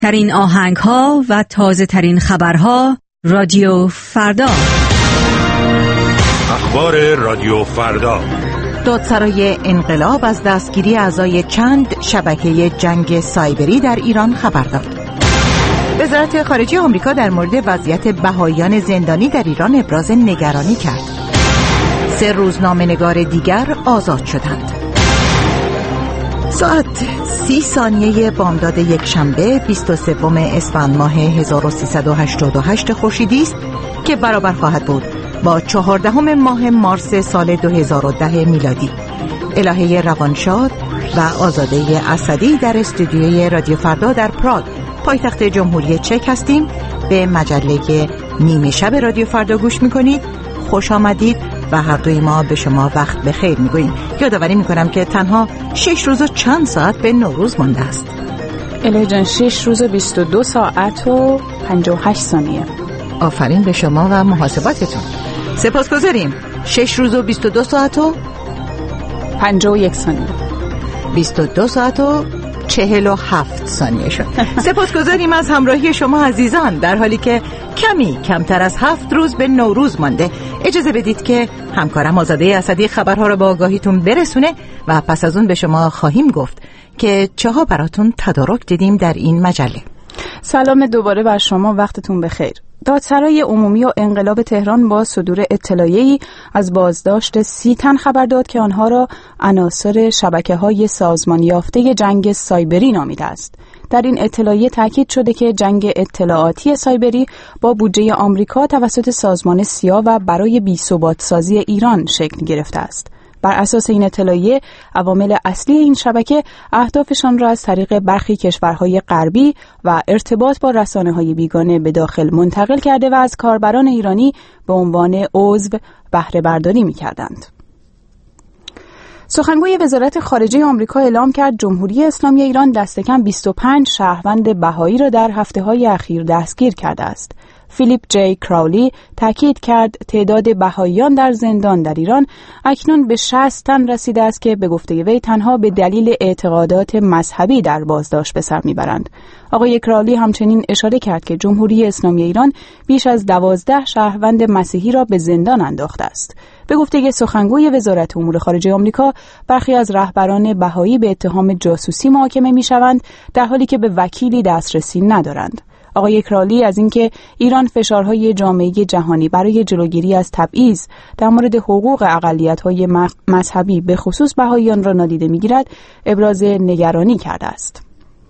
ترین آهنگ‌ها و تازه ترین خبرها رادیو فردا. اخبار رادیو فردا. دادسرای انقلاب از دستگیری اعضای چند شبکه جنگ سایبری در ایران خبر داد. وزارت خارجه آمریکا در مورد وضعیت بهائیان زندانی در ایران ابراز نگرانی کرد. 3 روزنامه‌نگار دیگر آزاد شدند. ساعت 30 ثانیه بامداد یکشنبه 23 اسفند ماه 1388 خورشیدی است که برابر خواهد بود با 14 ماه مارس سال 2010 میلادی. الهه روانشاد و آزاده اسدی در استودیوی رادیو فردا در پراگ، پایتخت جمهوری چک هستیم. به مجله نیمه شب رادیو فردا گوش میکنید. خوش آمدید و هر دوی ما به شما وقت بخیر میگوییم. یادآوری میکنم که تنها 6 روز و چند ساعت به نوروز مانده است. الهه جان، 6 روز و 22 ساعت و 58 ثانیه. آفرین به شما و محاسباتتون. سپاسگزاریم. 6 روز و 22 ساعت و 51 ثانیه. 22 ساعت و 47 ثانیه شد. سپاسگزاریم از همراهی شما عزیزان، در حالی که کمی کمتر از 7 روز به نوروز مانده. اجازه بدید که همکارم آزاده اسدی خبرها را با آگاهیتون برسونه و پس از اون به شما خواهیم گفت که چه ها براتون تدارک دیدیم در این مجله. سلام دوباره بر شما، وقتتون بخیر. دادسرای عمومی و انقلاب تهران با صدور اطلاعیه‌ای از بازداشت 30 تن خبر داد که آنها را عناصر شبکه‌های سازمان یافته جنگ سایبری نامیده است. در این اطلاعیه تاکید شده که جنگ اطلاعاتی سایبری با بودجه آمریکا توسط سازمان سیا و برای بی‌ثبات سازی ایران شکل گرفته است. بر اساس این اطلاعیه، عوامل اصلی این شبکه اهدافشان را از طریق برخی کشورهای غربی و ارتباط با رسانه‌های بیگانه به داخل منتقل کرده و از کاربران ایرانی به عنوان عضو بهره برداری می‌کردند. سخنگوی وزارت خارجه آمریکا اعلام کرد جمهوری اسلامی ایران دستکم 25 شهروند بهایی را در هفته‌های اخیر دستگیر کرده است. فیلیپ جی کراولی تاکید کرد تعداد بهاییان در زندان در ایران اکنون به 60 تن رسیده است که به گفته وی تنها به دلیل اعتقادات مذهبی در بازداشت به سر میبرند. آقای کراولی همچنین اشاره کرد که جمهوری اسلامی ایران بیش از 12 شهروند مسیحی را به زندان انداخته است. به گفته سخنگوی وزارت امور خارجه آمریکا، برخی از رهبران بهایی به اتهام جاسوسی محاکمه میشوند در حالی که به وکیلی دسترسی ندارند. آقای کرالی از اینکه ایران فشارهای جامعه جهانی برای جلوگیری از تبعیض در مورد حقوق اقلیت‌های مذهبی به خصوص بهاییان را نادیده می‌گیرد، ابراز نگرانی کرده است.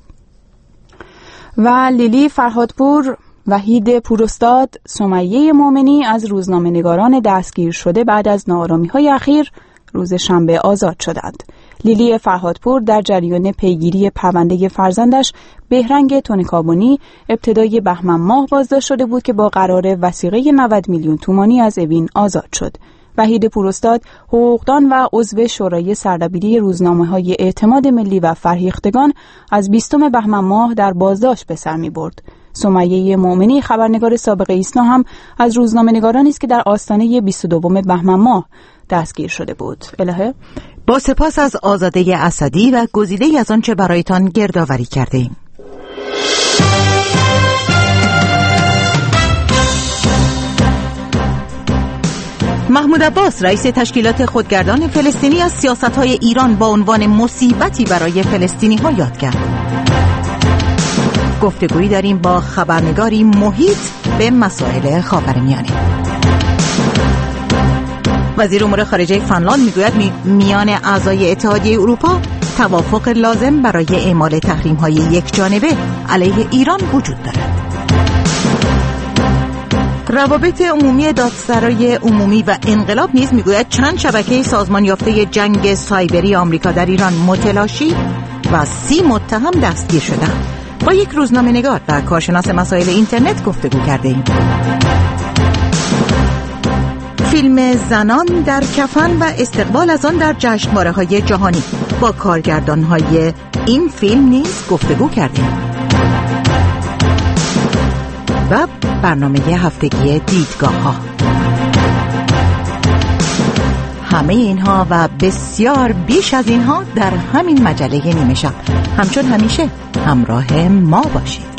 و لیلی فرهادپور، وحید پوراستاد، سمیه مومنی از روزنامه‌نگاران دستگیر شده بعد از ناآرامی‌های اخیر روز شنبه آزاد شدند. لیلی فرهادپور در جریان پیگیری پرونده فرزندش بهرنگ تونکابونی ابتدای بهمن ماه بازداشت شده بود که با قرار وثیقه 90 میلیون تومانی از اوین آزاد شد. وحید پوراستاد، حقوقدان و عضو شورای سردبیری روزنامه‌های اعتماد ملی و فرهیختگان، از 20 بهمن ماه در بازداشت به سر می‌برد. سمیه مومنی، خبرنگار سابق ایسنا، هم از روزنامه‌نگارانی است که در آستانه 22 بهمن ماه دستگیر شده بود. الهه، با سپاس از آزاده اسدی و گزیده‌ای از آنچه برایتان گردآوری کرده‌ایم. محمود عباس، رئیس تشکیلات خودگردان فلسطینی، از سیاست‌های ایران با عنوان مصیبتی برای فلسطینی‌ها یاد کرد. گفتگویی داریم با خبرنگاری محیط به مسائل خاورمیانه. وزیر امور خارجه فنلاند میگوید میان اعضای اتحادیه اروپا توافق لازم برای اعمال تحریم‌های یکجانبه علیه ایران وجود دارد. روابط عمومی دادسرای عمومی و انقلاب نیز میگوید چند شبکه سازمان یافته جنگ سایبری آمریکا در ایران متلاشی و 30 متهم دستگیر شدند. با یک روزنامه‌نگار و کارشناس مسائل اینترنت گفتگو کرده‌ایم. فیلم زنان در کفن و استقبال از آن در جشنواره‌های جهانی، با کارگردان‌های این فیلم نیز گفتگو کردیم. و برنامه هفتگی دیدگاه‌ها. همه اینها و بسیار بیش از اینها در همین مجله نیمه شب. همچون همیشه همراه ما باشید.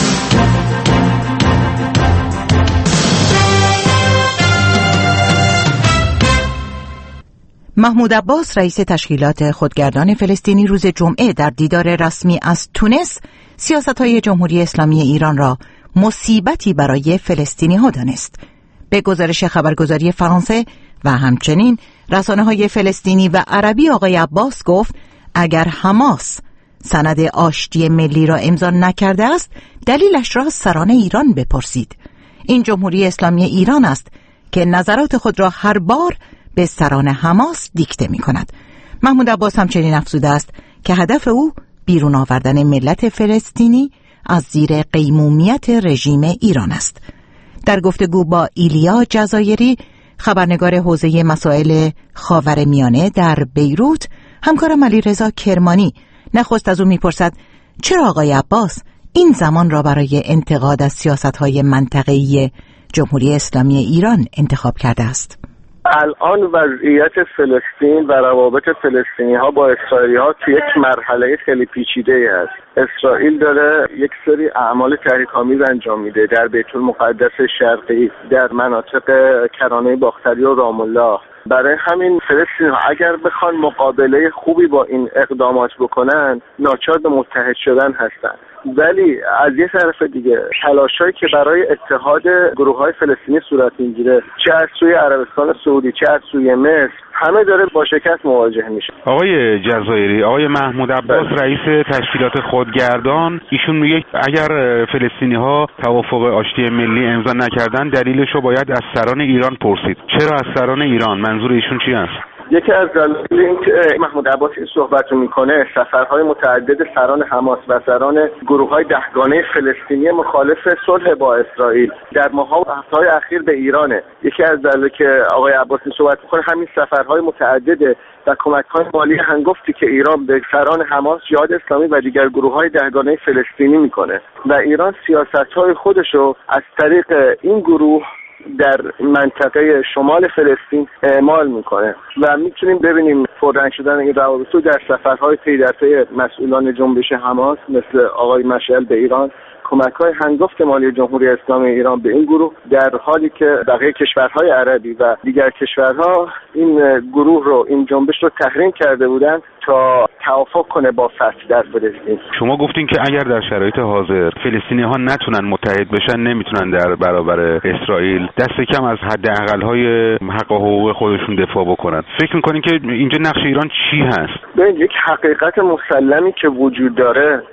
محمود عباس رئیس تشکیلات خودگردان فلسطینی روز جمعه در دیدار رسمی از تونس سیاست‌های جمهوری اسلامی ایران را مصیبتی برای فلسطینی‌ها دانست. به گزارش خبرگزاری فرانسه و همچنین رسانه‌های فلسطینی و عربی آقای عباس گفت اگر حماس سند آشتی ملی را امضا نکرده است دلیلش را سران ایران بپرسید. این جمهوری اسلامی ایران است که نظرات خود را هر بار به سران حماس دیکته می کند. محمود عباس همچنین افزوده است که هدف او بیرون آوردن ملت فلسطینی از زیر قیمومیت رژیم ایران است. در گفتگو با ایلیا جزایری خبرنگار حوزه مسائل خاورمیانه در بیروت، همکارم علیرضا کرمانی نخست از او میپرسد چرا آقای عباس این زمان را برای انتقاد از سیاست‌های منطقه‌ای جمهوری اسلامی ایران انتخاب کرده است؟ الان وضعیت فلسطین و روابط فلسطینی ها با اسرائیلی ها توی یک مرحله خیلی پیچیده است. اسرائیل داره یک سری اعمال تحریک‌آمیز انجام میده در بیت المقدس شرقی، در مناطق کرانه باختری و رام الله. برای همین فلسطینی ها اگر بخوان مقابله خوبی با این اقدامات بکنن ناچار به متحد شدن هستن. ولی از یه طرف دیگه تلاشایی که برای اتحاد گروه‌های فلسطینی صورت میگیره چه از سوی عربستان سعودی چه از سوی مصر همه داره با شکست مواجه میشه. آقای جزایری، آقای محمود عباس رئیس تشکیلات خودگردان ایشون میگه اگر فلسطینی‌ها توافق آشتی ملی امضا نکردن دلیلشو باید از سران ایران پرسید. چرا از سران ایران؟ منظور ایشون چی است؟ یکی از دلایل اینکه محمود عباس این صحبت رو میکنه سفرهای متعدد سران حماس و سران گروه‌های دهگانه فلسطینی مخالف صلح با اسرائیل در ماه‌ها و هفته‌های اخیر به ایرانه. یکی از دلایلی که آقای عباس این صحبت میکنه همین سفرهای متعدد و کمک‌های مالی هنگفتی که ایران به سران حماس، جهاد اسلامی و دیگر گروه‌های دهگانه فلسطینی میکنه و ایران سیاست‌های خودش رو از طریق این گروه در منطقه شمال فلسطین اعمال میکنه و میتونیم ببینیم پررنگ شدن این روابط در سفرهای پی در پی مسئولان جنبش حماس مثل آقای مشعل به ایران، کمک‌های هنگفت مالی جمهوری اسلامی ایران به این گروه، در حالی که بقیه کشورهای عربی و دیگر کشورها این گروه رو، این جنبش رو تحریم کرده بودند تا توافق کنه با فتح در فلسطین. شما گفتین که اگر در شرایط حاضر فلسطینی‌ها نتونن متحد بشن نمیتونن در برابر اسرائیل دست کم از حداقل‌های حق و حقوق خودشون دفاع بکنن. فکر می‌کنین که اینجا نقش ایران چی هست؟ ببین، یک حقیقت مسلمی که وجود داره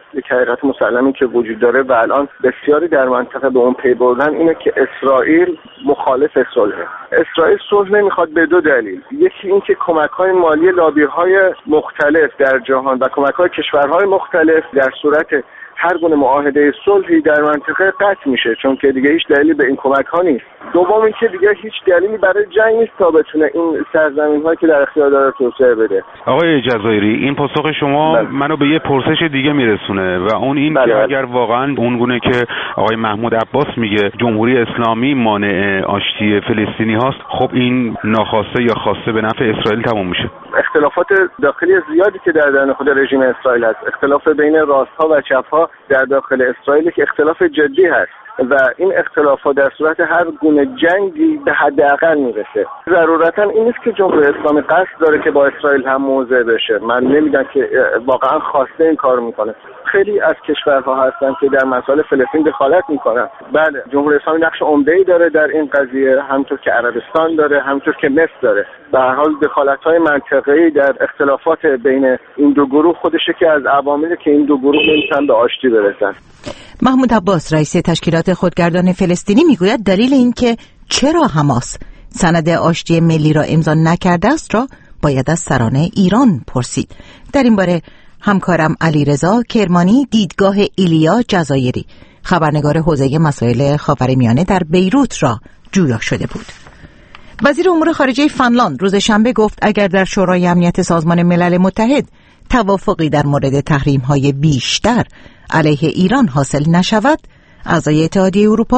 و الان بسیاری در منطقه به اون پی بردن اینه که اسرائیل مخالف صلحه. اسرائیل صلح نمیخواد به دو دلیل. یکی این که کمک‌های مالی لابی‌های مختلف در جهان و کمک‌های کشورهای مختلف در صورت هر گونه معاهده صلحی در منطقه قطع میشه، چون که دیگه هیچ دلیلی به این کمک‌ها نیست. دوم اینکه دیگه هیچ دلیلی برای جنگ نیست تا بتونه این سرزمین‌هایی که در اختیار داره توسعه بده. آقای جزایری، این پاسخ شما منو به یه پرسش دیگه میرسونه و اون این که اگر واقعا اون گونه که آقای محمود عباس میگه جمهوری اسلامی مانع آشتی فلسطینی هاست، خب این ناخواسته یا خواسته به نفع اسرائیل تموم میشه. اختلافات داخلی زیادی که در خود رژیم اسرائیل هست، اختلاف بین راست‌ها و چپ‌ها در داخل اسرائیل که اختلاف جدی هست و این اختلافات در صورت هر گونه جنگی به حداقل میرسه. ضرورتا این نیست که جمهوری اسلامی قصد داره که با اسرائیل هم موضع بشه. من نمیگم که واقعا خواسته این کار میکنه. خیلی از کشورها هستن که در مسائل فلسطین دخالت میکنن. بله، جمهوری اسلامی نقش عمده‌ای داره در این قضیه، همونطور که عربستان داره، همونطور که مصر داره. به هر حال دخالت‌های منطقه‌ای در اختلافات بین این دو گروه خودشه که از عواملی که این دو گروه نمیتونن به آشتی برسن. محمود عباس رئیس تشکیلات خودگردان فلسطینی میگوید دلیل این که چرا حماس سند آشتی ملی را امضا نکرده است را باید از سران ایران پرسید. در این باره همکارم علیرضا کرمانی دیدگاه ایلیا جزایری خبرنگار حوزه مسائل خاورمیانه در بیروت را جویا شده بود. وزیر امور خارجه فنلاند روز شنبه گفت اگر در شورای امنیت سازمان ملل متحد توافقی در مورد تحریم‌های بیشتر علیه ایران حاصل نشود، اعضای اتحادیه اروپا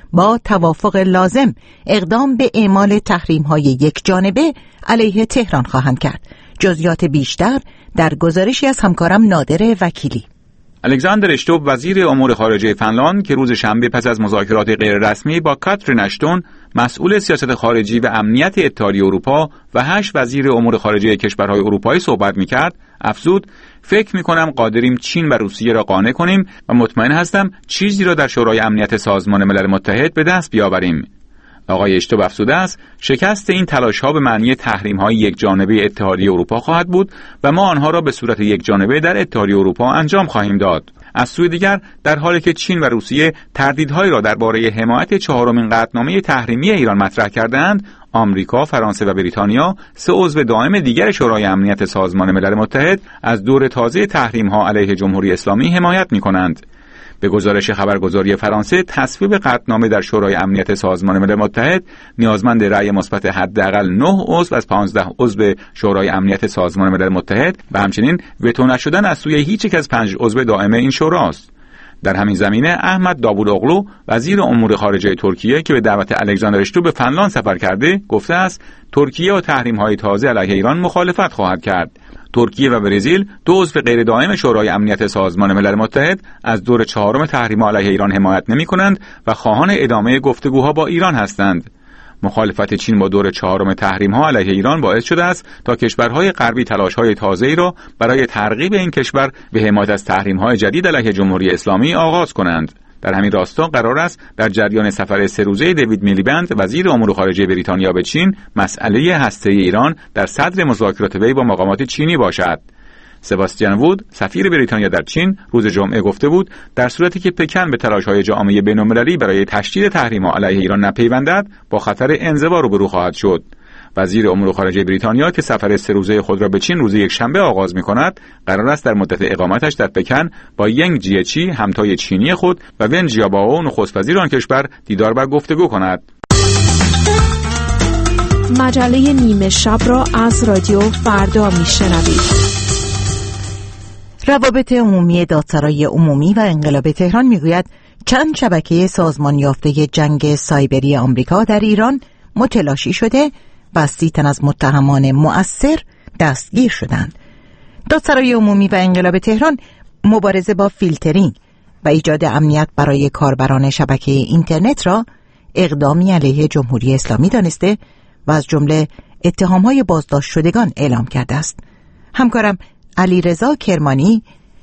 با توافق لازم اقدام به اعمال تحریم‌های یک جانبه علیه تهران خواهند کرد. جزئیات بیشتر در گزارشی از همکارم نادر وکیلی. الکساندر اشتوب وزیر امور خارجه فنلاند که روز شنبه پس از مذاکرات غیررسمی با کاترین اشتون مسئول سیاست خارجی و امنیت اتحادیه اروپا و 8 وزیر امور خارجه کشورهای اروپایی صحبت می‌کرد، افزود: فکر می‌کنم قادریم چین و روسیه را قانع کنیم و مطمئن هستم چیزی را در شورای امنیت سازمان ملل متحد به دست بیاوریم. آقای اشتوب افزوده است شکست این تلاش‌ها به معنی تحریم‌های یکجانبه اتحادیه اروپا خواهد بود و ما آنها را به صورت یکجانبه در اتحادیه اروپا انجام خواهیم داد. از سوی دیگر در حالی که چین و روسیه تردیدهایی را درباره حمایت چهارمین قطعنامه تحریمی ایران مطرح کردند، آمریکا، فرانسه و بریتانیا، 3 عضو دائم دیگر شورای امنیت سازمان ملل متحد، از دور تازه تحریم‌ها علیه جمهوری اسلامی حمایت می‌کنند. به گزارش خبرگزاری فرانسه، تصویب قطعنامه در شورای امنیت سازمان ملل متحد نیازمند رأی مثبت حداقل 9 عضو از 15 عضو شورای امنیت سازمان ملل متحد و همچنین وتو نشدن از سوی هیچ یک از 5 عضو دائم این شوراست. در همین زمینه احمد داوودوغلو وزیر امور خارجه ترکیه که به دعوت الکساندر اشتوب به فنلاند سفر کرده، گفته است ترکیه با تحریم‌های تازه علیه ایران مخالفت خواهد کرد. ترکیه و برزیل، 2 عضو غیر دائم شورای امنیت سازمان ملل متحد، از دور 4 تحریم علیه ایران حمایت نمی‌کنند و خواهان ادامه گفتگوها با ایران هستند. مخالفت چین با دور 4 تحریم‌ها علیه ایران باعث شده است تا کشورهای غربی تلاش‌های تازه‌ای را برای ترغیب این کشور به حمایت از تحریم‌های جدید علیه جمهوری اسلامی آغاز کنند. در همین راستا قرار است در جریان سفر 3 روزه دیوید میلیبند وزیر امور خارجه بریتانیا به چین مسئله هسته‌ای ایران در صدر مذاکرات وی با مقامات چینی باشد. سباستیان وود سفیر بریتانیا در چین روز جمعه گفته بود در صورتی که پکن به تلاش‌های جامعه بین‌المللی برای تشدید تحریم‌ها علیه ایران نپیوندد، با خطر انزوا روبرو خواهد شد. وزیر امور خارجه بریتانیا که سفر 3 روزه خود را به چین روز یکشنبه آغاز می‌کند، قرار است در مدت اقامتش در پکن با ینگ جیچی همتای چینی خود و ون جیابائو نخست وزیر آن کشور دیدار و گفتگو کند. مجله نیمه شب را از رادیو فردا میشنوید. روابط عمومی دادسرای عمومی و انقلاب تهران میگوید چند شبکه سازمان یافته جنگ سایبری آمریکا در ایران متلاشی شده و 30 تن از متهمان مؤثر دستگیر شدند. دادسرای عمومی و انقلاب تهران مبارزه با فیلترینگ و ایجاد امنیت برای کاربران شبکه اینترنت را اقدامی علیه جمهوری اسلامی دانسته و از جمله اتهام‌های بازداشت شدگان اعلام کرده است. همکارم علیرضا کرمانی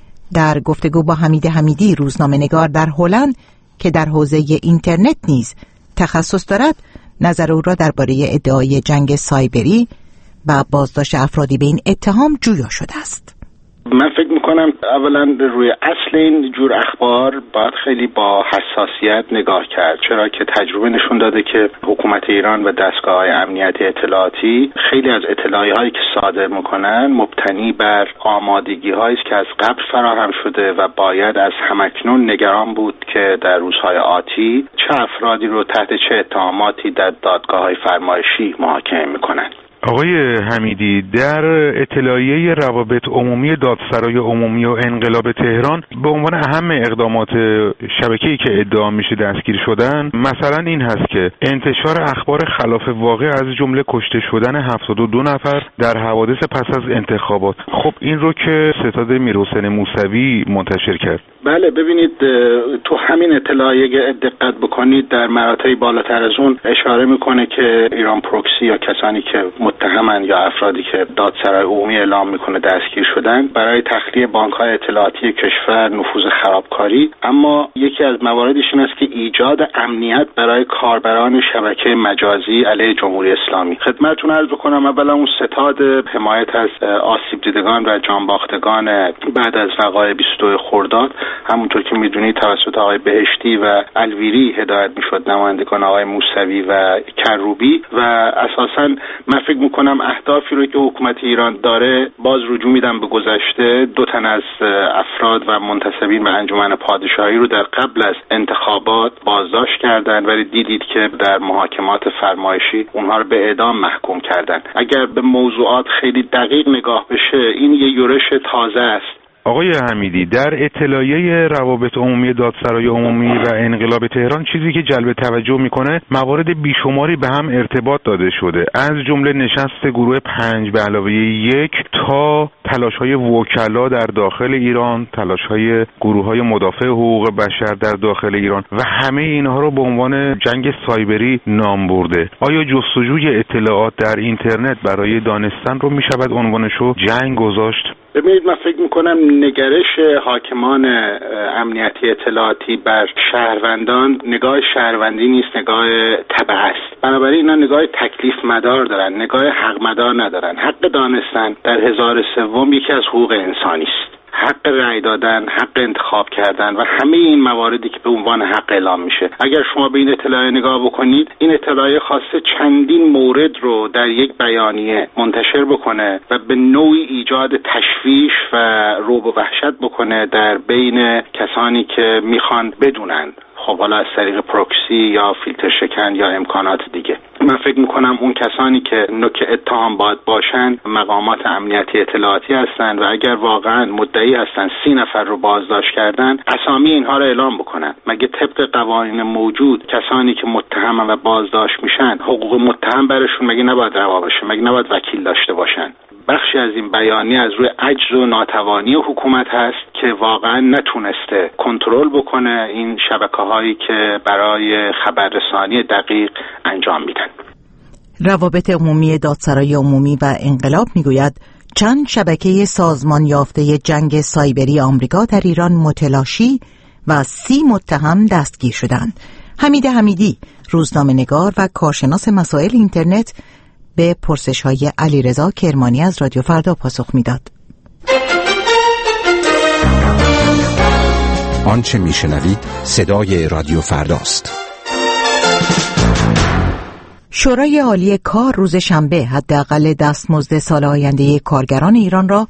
در گفتگو با حمید حمیدی روزنامه‌نگار در هلند که در حوزه اینترنت نیز تخصص دارد، نظر او را درباره ادعای جنگ سایبری و بازداشت افرادی به این اتهام جویا شده است. من فکر میکنم اولا روی اصل این جور اخبار باید خیلی با حساسیت نگاه کرد، چرا که تجربه نشون داده که حکومت ایران و دستگاه‌های امنیتی اطلاعاتی خیلی از اطلاعیه‌هایی که صادر میکنن مبتنی بر آمادگی‌هایی است که از قبل فراهم شده و باید از همکنون نگران بود که در روزهای آتی چه افرادی رو تحت چه اتهاماتی در دادگاه‌های فرمایشی محاکمه میکنن. آقای حمیدی، در اطلاعیه روابط عمومی دادسرای عمومی و انقلاب تهران به عنوان اهم اقدامات شبکه‌ای که ادعا میشه دستگیر شدن، مثلا این هست که انتشار اخبار خلاف واقع از جمله کشته شدن 72 نفر در حوادث پس از انتخابات. خب این رو که ستاد میرحسین موسوی منتشر کرد. بله، ببینید تو همین اطلاعیه دقت بکنید در مراتب بالاتر از اون اشاره میکنه که ایران پروکسی یا کسانی که متهمن یا افرادی که دادسرای عمومی اعلام میکنه دستگیر شدن برای تخلیه بانک‌های اطلاعاتی کشور نفوذ خرابکاری، اما یکی از مواردش این است که ایجاد امنیت برای کاربران شبکه مجازی علیه جمهوری اسلامی. خدمتتون عرض بکنم اولا اون ستاد حمایت از آسیب دیدگان و جانباختگان بعد از وقایع 22 خرداد همونطور که میدونید توسط آقای بهشتی و الویری هدایت میشد، نمایندگان آقای موسوی و کروبی، و اساساً من فکر میکنم اهدافی رو که حکومت ایران داره، باز رجوع میدم به گذشته، 2 تن از افراد و منتسبین به انجمن پادشاهی رو در قبل از انتخابات بازداشت کردن، ولی دیدید که در محاکمات فرمایشی اونها رو به اعدام محکوم کردن. اگر به موضوعات خیلی دقیق نگاه بشه این یه یورش تازه است آقای حمیدی، در اطلاعیه روابط عمومی دادسرای عمومی و انقلاب تهران چیزی که جلب توجه میکنه موارد بیشماری به هم ارتباط داده شده، از جمله نشست گروه 5+1 تا تلاش‌های وکلا در داخل ایران، تلاش‌های گروه‌های مدافع حقوق بشر در داخل ایران و همه اینها رو به عنوان جنگ سایبری نام برده. آیا جستجوی اطلاعات در اینترنت برای دانستن رو میشود عنوانش رو جنگ گذاشت؟ ببینید، من فکر میکنم نگرش حاکمان امنیتی اطلاعاتی بر شهروندان نگاه شهروندی نیست، نگاه تبع است. بنابراین اینا نگاه تکلیف مدار دارن، نگاه حق مدار ندارن. حق دانستن در 1003 یکی از حقوق انسانی است. حق رأی دادن، حق انتخاب کردن و همه این مواردی که به عنوان حق اعلام میشه. اگر شما به این اطلاعیه نگاه بکنید، این اطلاعیه خواسته چندین مورد رو در یک بیانیه منتشر بکنه و به نوعی ایجاد تشویش و رعب و وحشت بکنه در بین کسانی که میخوان بدونن، خب حالا از طریق پروکسی یا فیلتر شکن یا امکانات دیگه. من فکر میکنم اون کسانی که نوک اتهام باید باشن مقامات امنیتی اطلاعاتی هستن و اگر واقعا مدعی هستن 30 نفر رو بازداشت کردن، اسامی اینها رو اعلام بکنن. مگه طبق قوانین موجود کسانی که متهم و بازداشت میشن حقوق متهم برشون مگه نباید روا بشه؟ مگه نباید وکیل داشته باشن؟ بخشی از این بیانیه از روی عجز و ناتوانی حکومت هست که واقعا نتونسته کنترل بکنه این شبکه‌هایی که برای خبررسانی دقیق انجام میدن. روابط عمومی دادسرای عمومی و انقلاب میگوید چند شبکه سازمان یافته جنگ سایبری آمریکا در ایران متلاشی و 30 متهم دستگیر شدند. حمید حمیدی، روزنامه‌نگار و کارشناس مسائل اینترنت، به پرسش‌های علیرضا کرمانی از رادیو فردا پاسخ میداد. آنچه میشنوید صدای رادیو فرداست. شورای عالی کار روز شنبه حداقل دستمزد سال آینده کارگران ایران را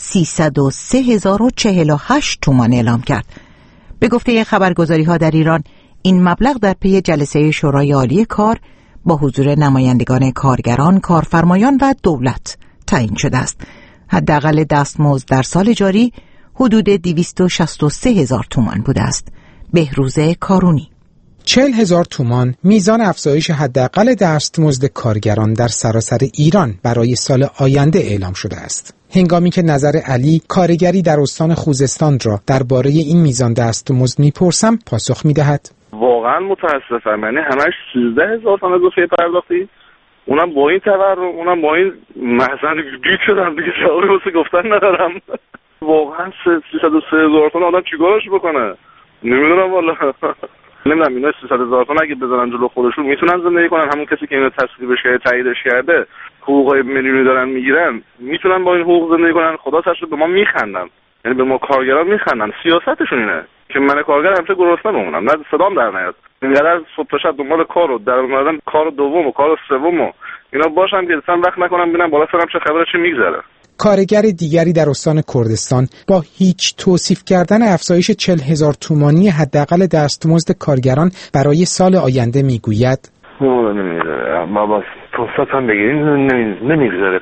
303,048 تومان اعلام کرد. به گفته خبرگزاری‌ها در ایران، این مبلغ در پی جلسه شورای عالی کار با حضور نمایندگان کارگران، کارفرمایان و دولت تعیین شده است. حداقل دستمزد در سال جاری حدود 263,000 تومان بوده است. بهروز کارونی: 40,000 تومان میزان افزایش حداقل دستمزد کارگران در سراسر ایران برای سال آینده اعلام شده است. هنگامی که نظر علی، کارگری در استان خوزستان را درباره این میزان دستمزد میپرسم، پاسخ میدهد: واقعا متاسفم، یعنی همش 13,000 تومان اضافه پرداختی، اونم با این تورم، اونم با این محزن گیج شدم دیگه، جوابی واسه گفتن ندارم. واقعا 303,000 تومان آدم چیکارش بکنه؟ نمیدونم والا. نمیدونم اینا 300,000 تومان اگه بزنن جلو خودشون میتونن زندگی کنن. همون کسی که اینو تصویبش کرده، تاییدش کرده، حقوقای میلیونی دارن میگیرن، میتونن با این حقوق زندگی کنن. خدا سرشون به ما میخندن، یعنی به ما کارگران میخندن. سیاستشون اینه که من کارگر همیشه گرسنه بمونم، نه صدام در نیاد. اینقدر صبح تا شب دنبال کار و در اومدن کار دوم و کار سوم و اینا باشم که اصلا وقت نکنم ببینم بالا سرم چه خبره، چه میگذره. کارگر دیگری در استان کردستان با هیچ توصیف کردن افزایش 40,000 تومانی حداقل دستمزد کارگران برای سال آینده میگوید: نمیذاره، ما با 500 هم بگیریم نمیگذاره.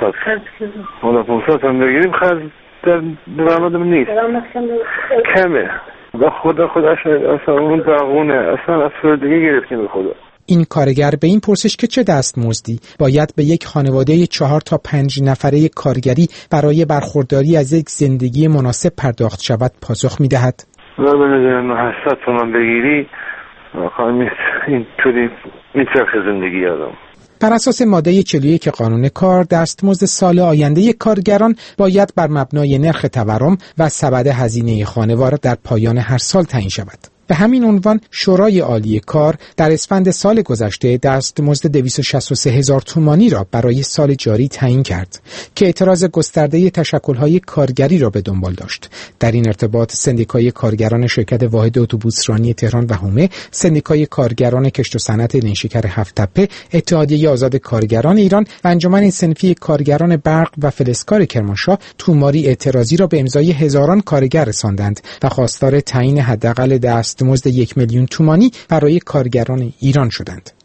500 هم بگیریم خرج در درآمدم نیست، کمه. با خدا اصلا اون داغونه، اصلا افسردگی گرفتیم به خدا. این کارگر به این پرسش که چه دستمزدی باید به یک خانواده 4 تا 5 نفره کارگری برای برخورداری از یک زندگی مناسب پرداخت شود، پاسخ می‌دهد: من 800 تومان بگیری اینطوری میچرخ زندگی آدم. بر اساس ماده 41 قانون کار، دستمزد سال آینده کارگران باید بر مبنای نرخ تورم و سبد هزینه خانوار در پایان هر سال تعیین شود. به همین عنوان شورای عالی کار در اسفند سال گذشته دستمزد 263,000 تومانی را برای سال جاری تعیین کرد که اعتراض گسترده تشکل‌های کارگری را به دنبال داشت. در این ارتباط سندیکای کارگران شرکت واحد اتوبوسرانی تهران و حومه، سندیکای کارگران کشت و صنعت نیشکر هفت‌تپه، اتحادیه آزاد کارگران ایران و انجمن صنفی کارگران برق و فلزکار کرمانشاه توماری اعتراضی را به امضای هزاران کارگر رساندند و خواستار تعیین حداقل دستمزد 1,000,000 تومانی برای کارگران ایران شدند.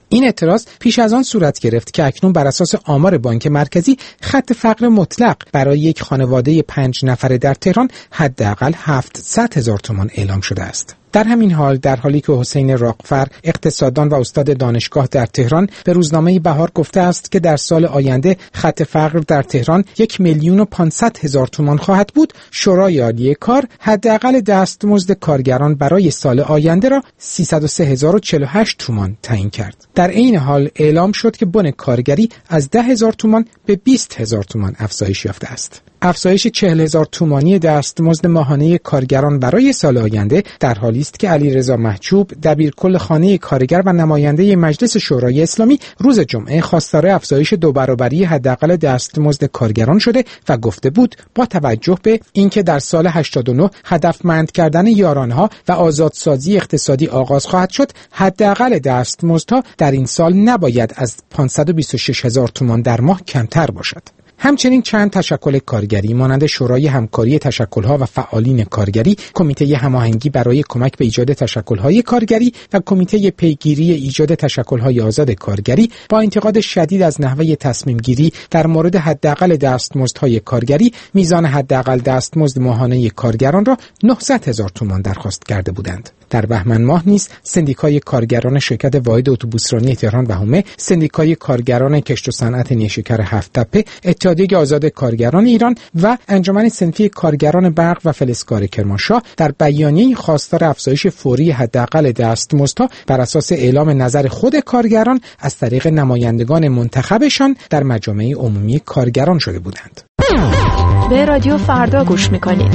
این اعتراض پیش از آن صورت گرفت که اکنون بر اساس آمار بانک مرکزی خط فقر مطلق برای یک خانواده 5 نفره در تهران حداقل 700,000 تومان اعلام شده است. در همین حال، در حالی که حسین راقفر، اقتصاددان و استاد دانشگاه در تهران، به روزنامه بهار گفته است که در سال آینده خط فقر در تهران 1,500,000 تومان خواهد بود، شورای عالی کار حداقل دستمزد کارگران برای سال آینده را 303,048 تومان تعیین کرد. در این حال اعلام شد که بن کارگری از 10,000 تومان به 20,000 تومان افزایش یافته است. افزایش 40,000 تومانی دستمزد ماهانه کارگران برای سال آینده در حالی است که علیرضا محجوب، دبیرکل خانه کارگر و نماینده مجلس شورای اسلامی، روز جمعه خواستار افزایش 2 برابری حداقل دستمزد کارگران شده و گفته بود با توجه به اینکه در سال 89 هدفمند کردن یارانها و آزادسازی اقتصادی آغاز خواهد شد، حداقل دستمزدها در این سال نباید از 526,000 تومان در ماه کمتر باشد. همچنین چند تشکل کارگری مانند شورای همکاری تشکل‌ها و فعالین کارگری، کمیته هماهنگی برای کمک به ایجاد تشکل‌های کارگری و کمیته پیگیری ایجاد تشکل‌های آزاد کارگری با انتقاد شدید از نحوه تصمیم‌گیری در مورد حداقل دستمزدهای کارگری، میزان حداقل دستمزد ماهانه کارگران را 900,000 تومان درخواست کرده بودند. در بهمن ماه نیز سندیکای کارگران شرکت واحد اتوبوسرانی تهران بهمه، سندیکای کارگران کشت و صنعت نیشکر هفت‌تپه، اتحادیه آزاد کارگران ایران و انجمن صنفی کارگران برق و فلزکار کرمانشاه در بیانیه‌ای خواستار افزایش فوری حداقل دستمزدها بر اساس اعلام نظر خود کارگران از طریق نمایندگان منتخبشان در مجامع عمومی کارگران شده بودند. به رادیو فردا گوش می‌کنید.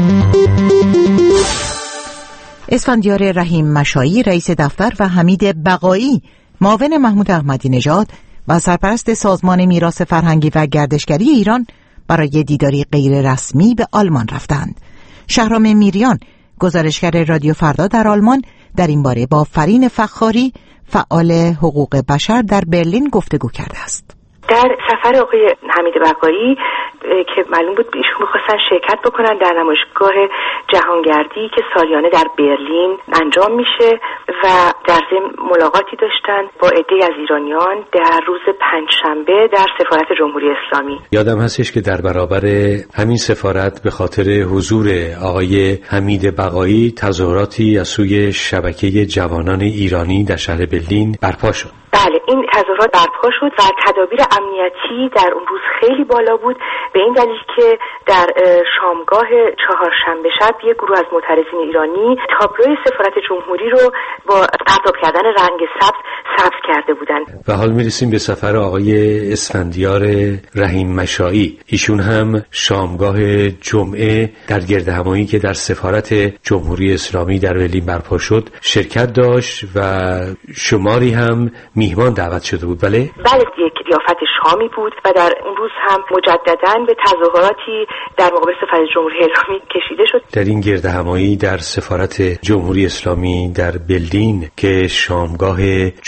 اسفندیار رحیم مشایی، رئیس دفتر، و حمید بقایی، معاون محمود احمدی نژاد و سرپرست سازمان میراث فرهنگی و گردشگری ایران برای دیداری غیر رسمی به آلمان رفتند. شهرام میریان، گزارشگر رادیو فردا در آلمان، در این باره با فرین فخاری، فعال حقوق بشر در برلین گفتگو کرده است. در سفر آقای حمید بقایی که معلوم بود ایشون می‌خواستن شرکت بکنن در نمایشگاه جهانگردی که سالیانه در برلین انجام میشه و در ضمن ملاقاتی داشتن با عده‌ای از ایرانیان در روز پنجشنبه در سفارت جمهوری اسلامی. یادم هستش که در برابر همین سفارت به خاطر حضور آقای حمید بقایی تظاهراتی از سوی شبکه جوانان ایرانی در شهر برلین برپا شد. بله، این تظاهرات برپا شد و تدابیر امنیتی در اون روز خیلی بالا بود، به این دلیل که در شامگاه چهارشنبه شب یک گروه از معترضین ایرانی تابلوی سفارت جمهوری رو با پرتاب کردن رنگ سبز کرده بودند. و حال میرسیم به سفر آقای اسفندیار رحیم مشایی. ایشون هم شامگاه جمعه در گردهمایی که در سفارت جمهوری اسلامی در برلین برپا شد شرکت داشت و شماری هم میهمان دعوت شده بود. بله، یک ضیافت شامی بود و در اون روز هم مجدداً به تظاهراتی در مقابل سفارت جمهوری اسلامی کشیده شد. در این گردهمایی در سفارت جمهوری اسلامی در برلین که شامگاه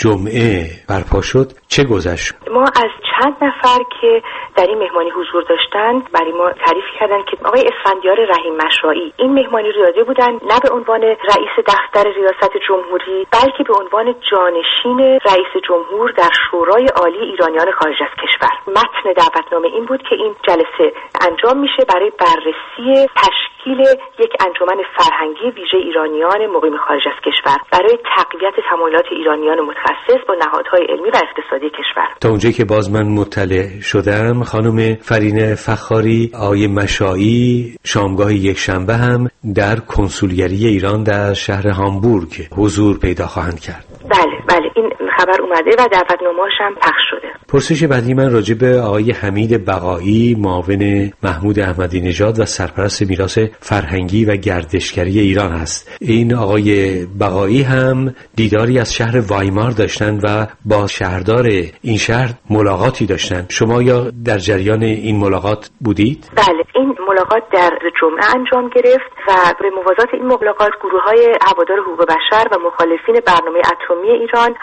جمعه برپا شد چه گذشت؟ ما از چند نفر که در این مهمانی حضور داشتن برای ما تعریف کردن که آقای اسفندیار رحیم مشایی این مهمانی رو داده بودن نه به عنوان رئیس دفتر ریاست جمهوری، بلکه به عنوان جانشین رئیس جمهور در شورای عالی ایرانیان خارج از کشور. متن دعوتنامه این بود که این جلسه انجام میشه برای بررسی تشکیل یک انجمن فرهنگی ویژه ایرانیان مقیم خارج از کشور برای تقویت تمایلات ایرانیان متخصص با نهادهای علمی و اقتصادی کشور. تا اونجایی که باز من مطلع شدم، خانم فرین فخاری، آقای مشایی شامگاه یک شنبه هم در کنسولگری ایران در شهر هامبورگ حضور پیدا خواهند کرد. بله این خبر اومده و دعوتنامه‌اش هم پخش شده. پرسش بعدی من راجع به آقای حمید بقایی، معاون محمود احمدی نژاد و سرپرست میراث فرهنگی و گردشگری ایران است. این آقای بقایی هم دیداری از شهر وایمار داشتن و با شهردار این شهر ملاقاتی داشتن. شما یا در جریان این ملاقات بودید؟ بله، این ملاقات در جمعه انجام گرفت و به موازات این ملاقات گروه‌های هوادار حقوق بشر و مخالفین برنامه اتمی ایران هم تظاهرات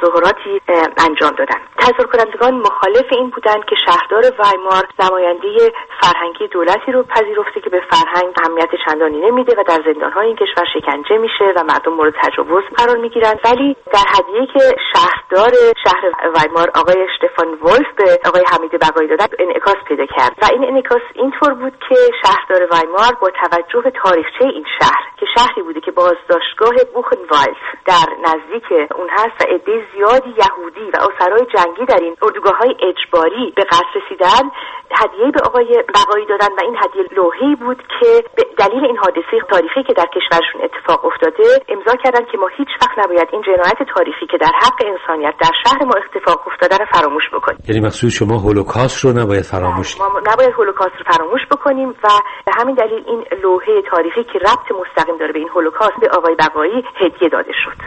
تظاهراتی انجام دادن. تظاهر کنندگان مخالف این بودند که شهردار وایمار نماینده فرهنگی دولتی رو پذیرفته که به فرهنگ اهمیت چندانی نمیده و در زندان‌های این کشور شکنجه میشه و مردم مورد تجاوز قرار میگیرند. ولی در هدیه‌ای که شهردار شهر وایمار آقای اشتفان ولف به آقای حمید بقایی دادن انعکاس پیدا کرد و این انعکاس اینطور بود که شهردار وایمار با توجه به تاریخچه این شهر که شهری بوده که بازداشتگاه بوخنوالد در نزدیک اون هست و عده زیادی یهودی و اسرای جنگی در این اردوگاه‌های اجباری به قصر رسیدن، هدیه به آقای بقایی دادن و این هدیه لوحه‌ای بود که به دلیل این حادثه تاریخی که در کشورشون اتفاق افتاده امضا کردن که ما هیچ وقت نباید این جنایت تاریخی که در حق انسانیت در شهر ما اتفاق افتاده رو فراموش بکنیم. یعنی مقصود شما هولوکاست رو نباید فراموش کنیم. ما نباید هولوکاست رو فراموش بکنیم و به همین دلیل این لوحه تاریخی که ربط مستقیم داره به این هولوکاست به آقای بقایی هدیه داده شد.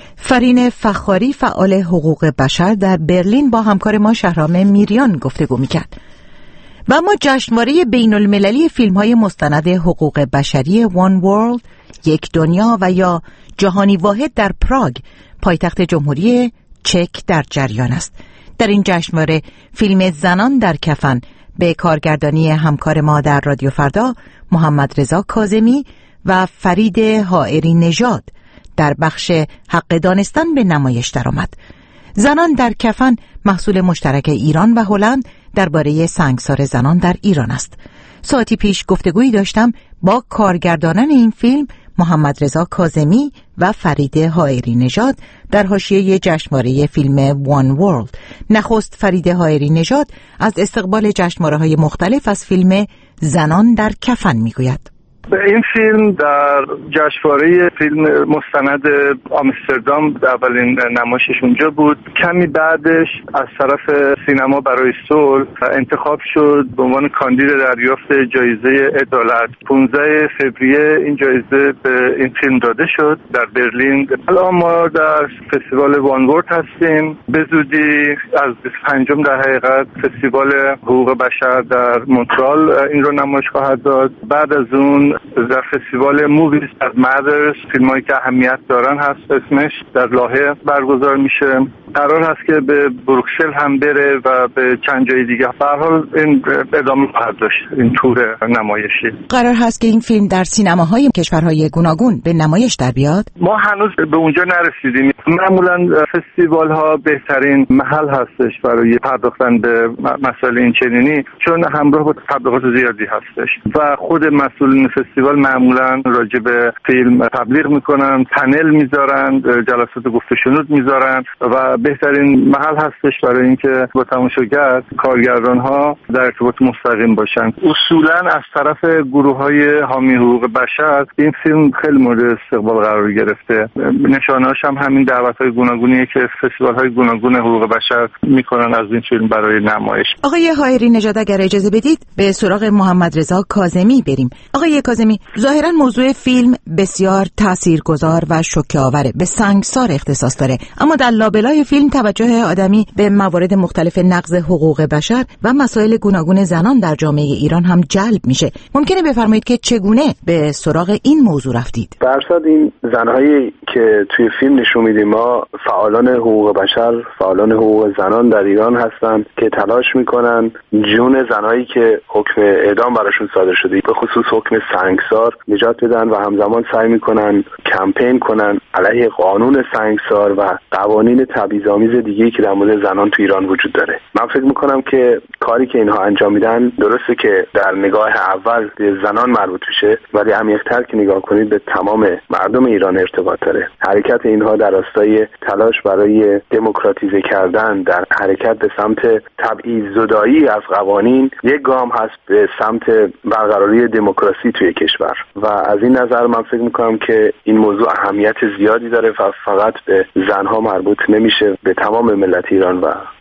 فرین فخاری فعال حقوق بشر در برلین با همکار ما شهرام میریان گفتگو میکرد. و اما جشنواره بین المللی فیلم های مستند حقوق بشری One World، یک دنیا و یا جهانی واحد در پراگ، پایتخت جمهوری چک در جریان است. در این جشنواره فیلم زنان در کفن به کارگردانی همکار ما در رادیو فردا محمد رضا کاظمی و فرید حائری نژاد در بخش حق دانستن به نمایش درآمد. زنان در کفن محصول مشترک ایران و هلند درباره سنگسار زنان در ایران است. ساعتی پیش گفتگویی داشتم با کارگردانان این فیلم محمد رضا کاظمی و فرید حائری نژاد در حاشیه جشنواره فیلم One World. نخست فرید حائری نژاد از استقبال جشنواره‌های مختلف از فیلم زنان در کفن میگوید. این فیلم در جشنواره فیلم مستند آمستردام در اولین نمایشش اونجا بود. کمی بعدش از طرف سینما برای صلح انتخاب شد به عنوان کاندید دریافت جایزه عدالت. 15 فوریه این جایزه به این فیلم داده شد در برلین. الان ما در فستیوال وان ورلد هستیم. به زودی از 25 در حقیقت فستیوال حقوق بشر در مونترال این رو نمایش خواهد داد. بعد از اون در فستیوال موویز از مادرز، فیلمایی که اهمیت دارن هست اسمش، در لاهه برگزار میشه. قرار هست که به بروکسل هم بره و به چند جای دیگه. به هر حال این ادامه خواهد داشت این تور نمایشی. قرار هست که این فیلم در سینماهای کشورهای گوناگون به نمایش در بیاد. ما هنوز به اونجا نرسیدیم. معمولا فستیوال ها بهترین محل هستش برای پرداختن به مسائل این چنینی، چون همراه با تبلیغات زیادی هستش و خود مسئولین فستیوال معمولا راجع به فیلم تبلیغ میکنن، پنل میذارن، جلسات گفت و شنود میذارن و بهترین محل هستش برای اینکه با تماشاگر کارگردان ها در ارتباط مستقیم باشن. اصولا از طرف گروه‌های حامی حقوق بشر این فیلم خیلی مورد استقبال قرار گرفته. نشانه‌اش هم همین دعوت‌های گوناگونیه که فستیوال‌های گوناگون حقوق بشر میکنن از این فیلم برای نمایش. آقای حائری نژاد اگر اجازه بدید به سراغ محمد رضا کاظمی بریم. آقای کاظمی، ظاهرا موضوع فیلم بسیار تاثیرگذار و شوکه‌آوره، به سنگسار اختصاص داره، اما در لابلای فیلم توجه آدمی به موارد مختلف نقض حقوق بشر و مسائل گوناگون زنان در جامعه ایران هم جلب میشه. ممکنه بفرمایید که چگونه به سراغ این موضوع رفتید؟ درصد این زنهایی که توی فیلم نشون میدیم ما فعالان حقوق بشر، فعالان حقوق زنان در ایران هستن که تلاش میکنن جون زنهایی که حکم اعدام براشون صادر شده، به خصوص حکم سنگسار، نجات بدن و همزمان سعی میکنن کمپین کنن علیه قانون سنگسار و قوانین تبعیض‌آمیز دیگه‌ای که در مورد زنان تو ایران وجود داره. من فکر میکنم که کاری که اینها انجام میدن درسته که در نگاه اول به زنان مربوط میشه، ولی عمیق‌تر که نگاه کنید به تمام مردم ایران ارتباط داره. حرکت اینها در راستای تلاش برای دموکراتیزه کردن، در حرکت به سمت تبعیض‌زدایی از قوانین، یک گام هست به سمت برقراری دموکراسی توی کشور و از این نظر من فکر میکنم که این موضوع اهمیت زیادی داره و فقط به زنها مربوط نمیشه، به تمام ملت ایران و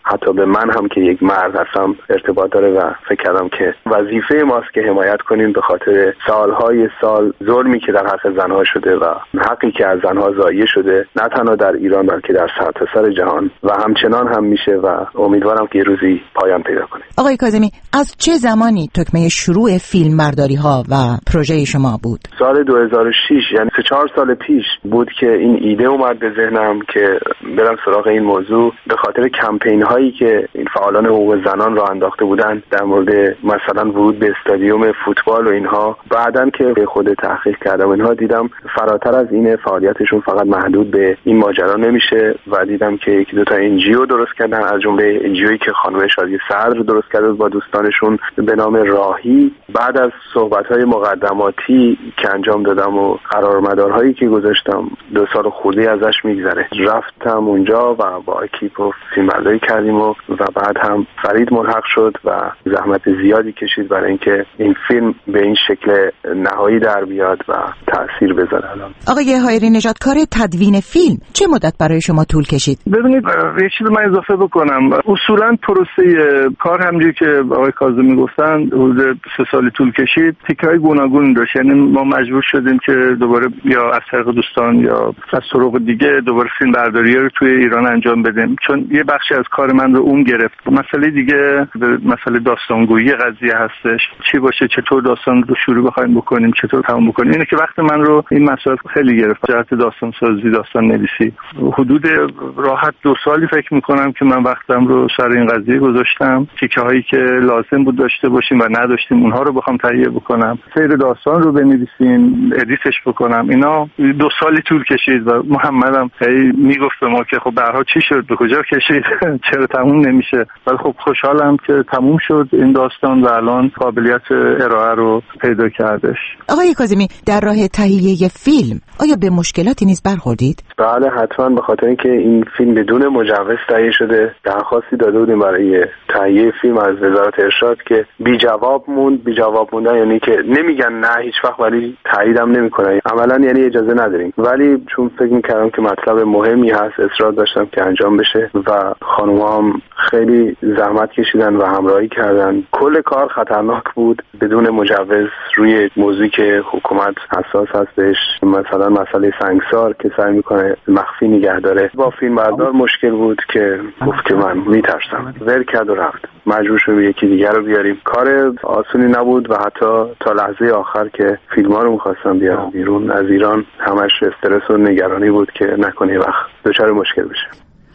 حتی به من هم که یک مرد هستم ارتباط داره و فکر کردم که وظیفه ماست که حمایت کنیم به خاطر سالهای سال ظلمی که در حق زنها شده و حقی که از زنها ضایع شده، نه تنها در ایران بلکه در سرتاسر جهان و همچنان هم میشه و امیدوارم که یه روزی پایان پیدا کنه. آقای کاظمی، از چه زمانی تکمه شروع فیلمبرداری ها و پروژه شما بود؟ سال 2006، یعنی 3-4 سال پیش بود که این ایده اومد به ذهنم که برم سراغ این موضوع، به خاطر کمپین هایی که این فعالان حقوق زنان را انداخته بودن در مورد مثلا ورود به استادیوم فوتبال و اینها. بعدن که به خود تحقیق کردم اینها دیدم فراتر از این فعالیتشون فقط محدود به این ماجرا نمیشه و دیدم که یکی دو تا NGO درست کردن، از جمله NGOیی که خانم شادی صدر درست کرده با دوستانشون به نام راهی. بعد از صحبت‌های مقدماتی که انجام دادم و قرارمدارهایی که گذاشتم 2 سال خورده ازش میگذره، رفتم اونجا و با اکیپ و فیلمبرداری کردیم و بعد هم فرید ملحق شد و زحمت زیادی کشید برای اینکه این فیلم به این شکل نهایی در بیاد و تأثیر بذاره. آقای حایری نژاد، کار تدوین فیلم چه مدت برای شما طول کشید؟ ببینید یه چیز من اضافه بکنم. اصولا پروسه کار همونجوری که آقای کاظمی گفتن حدود 3 سال طول کشید. تیکه‌های گوناگون داشت، یعنی ما مجبور شدیم که دوباره یا از طریق دوستان یا از طرق دیگه دوباره فیلم برداری رو توی ایران انجام بدیم، چون یه بخشی از کار من رو اون گرفت. مسئله دیگه مسئله داستانگویی قضیه هستش، چی باشه، چطور داستان رو شروع بخوایم بکنیم، چطور تموم بکنیم. اینه که وقت من رو این مسائل خیلی گرفت. جهت داستان سازی، داستان نویسی حدود راحت 2 سالی فکر می‌کنم که من وقتم رو سر این قضیه گذاشتم. تیکه‌هایی که لازم بود داشته باشیم و نداشتیم اونها رو بخوام تهیه بکنم، سیر داستان رو بنویسیم، ادیتش بکنم. اینا 2 سالی طول کشید و محمدم میگفت به ما که خب برها چی شد، به کجا کشید، چرا تموم نمیشه. ولی خب خوشحالم که تموم شد این داستان و الان قابلیت ارائه رو پیدا کردش. آقای کاظمی، در راه تهیه فیلم آیا به مشکلاتی نیز برخوردید؟ بله حتما، به خاطر اینکه این فیلم بدون مجوز تهیه شده. درخواستی داده بودیم برای تهیه فیلم از وزارت ارشاد که بی جواب موندن یعنی که نمیگن نه هیچ وقت ولی تاییدم نمیکنن، عملا یعنی اجازه نداریم. ولی چون فکر میکردم که مطلب مهمی هست اصرار داشتم که انجام بشه و خانوما هم خیلی زحمت کشیدن و همراهی کردن. کل کار خطرناک بود بدون مجوز روی موضوعی که حکومت حساس هستش، مثلا مسئله سنگسار که سعی میکنه مخفی نگه داره. با فیلمبردار مشکل بود که گفت که من میترسم، ول کرد و رفت. مجبور شدیم یکی دیگر رو بیاریم. کار آسونی نبود و حتی تا لحظه آخر که فیلم‌ها رو می‌خواستم بیارم بیرون از ایران همش استرس و نگرانی بود که نکنه وقت دچار مشکل بشه.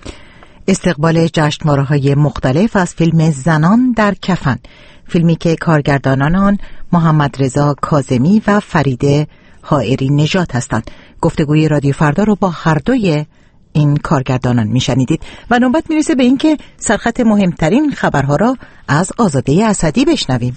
استقبال جشنواره‌های مختلف از فیلم زنان در کفن، فیلمی که کارگردانان آن محمد رضا کاظمی و فرید حائری نژاد هستند. گفتگوی رادیو فردا رو با هر دوی این کارگردانان میشنیدید و نوبت میرسه به این که سرخط مهمترین خبرها را از آزاده اسدی بشنویم.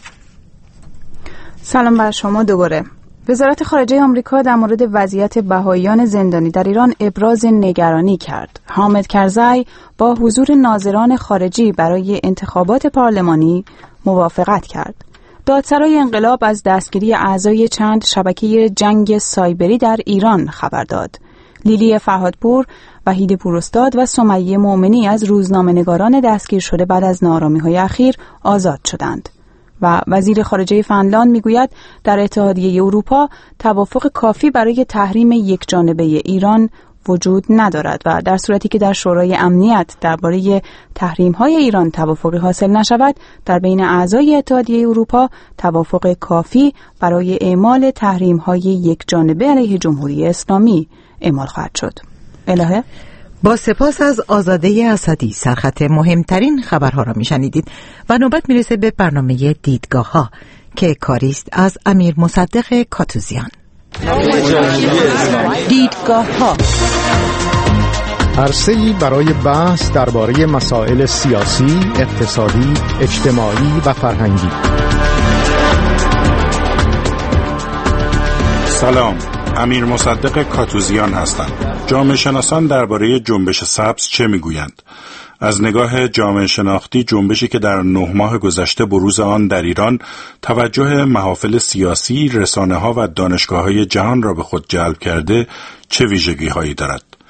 سلام بر شما دوباره. وزارت خارجه آمریکا در مورد وضعیت بهائیان زندانی در ایران ابراز نگرانی کرد. حامد کرزی با حضور ناظران خارجی برای انتخابات پارلمانی موافقت کرد. دادسرای انقلاب از دستگیری اعضای چند شبکه جنگ سایبری در ایران خبر داد. لیلی فرهادپور، وحید پوراستاد و سمیه مومنی از روزنامه‌نگاران دستگیر شده بعد از ناآرامی‌های اخیر آزاد شدند. و وزیر خارجه فنلاند میگوید در اتحادیه اروپا توافق کافی برای تحریم یکجانبه ایران وجود ندارد و در صورتی که در شورای امنیت درباره تحریم‌های ایران توافقی حاصل نشود، در بین اعضای اتحادیه اروپا توافق کافی برای اعمال تحریم‌های یکجانبه علیه جمهوری اسلامی اعمال خواهد شد. الهه با سپاس از آزاده اسدی سرخط مهمترین خبرها را میشنیدید و نوبت میرسه به برنامه دیدگاه ها که کاریست از امیر مصدق کاتوزیان. دیدگاه ها عرصه‌ای برای بحث درباره مسائل سیاسی، اقتصادی، اجتماعی و فرهنگی. سلام، امیر مصدق کاتوزیان هستم. جامعه شناسان درباره جنبش سبز چه میگویند؟ از نگاه جامعه شناختی، جنبشی که در 9 ماه گذشته بروز آن در ایران توجه محافل سیاسی، رسانه‌ها و دانشگاه‌های جهان را به خود جلب کرده، چه ویژگی‌هایی دارد؟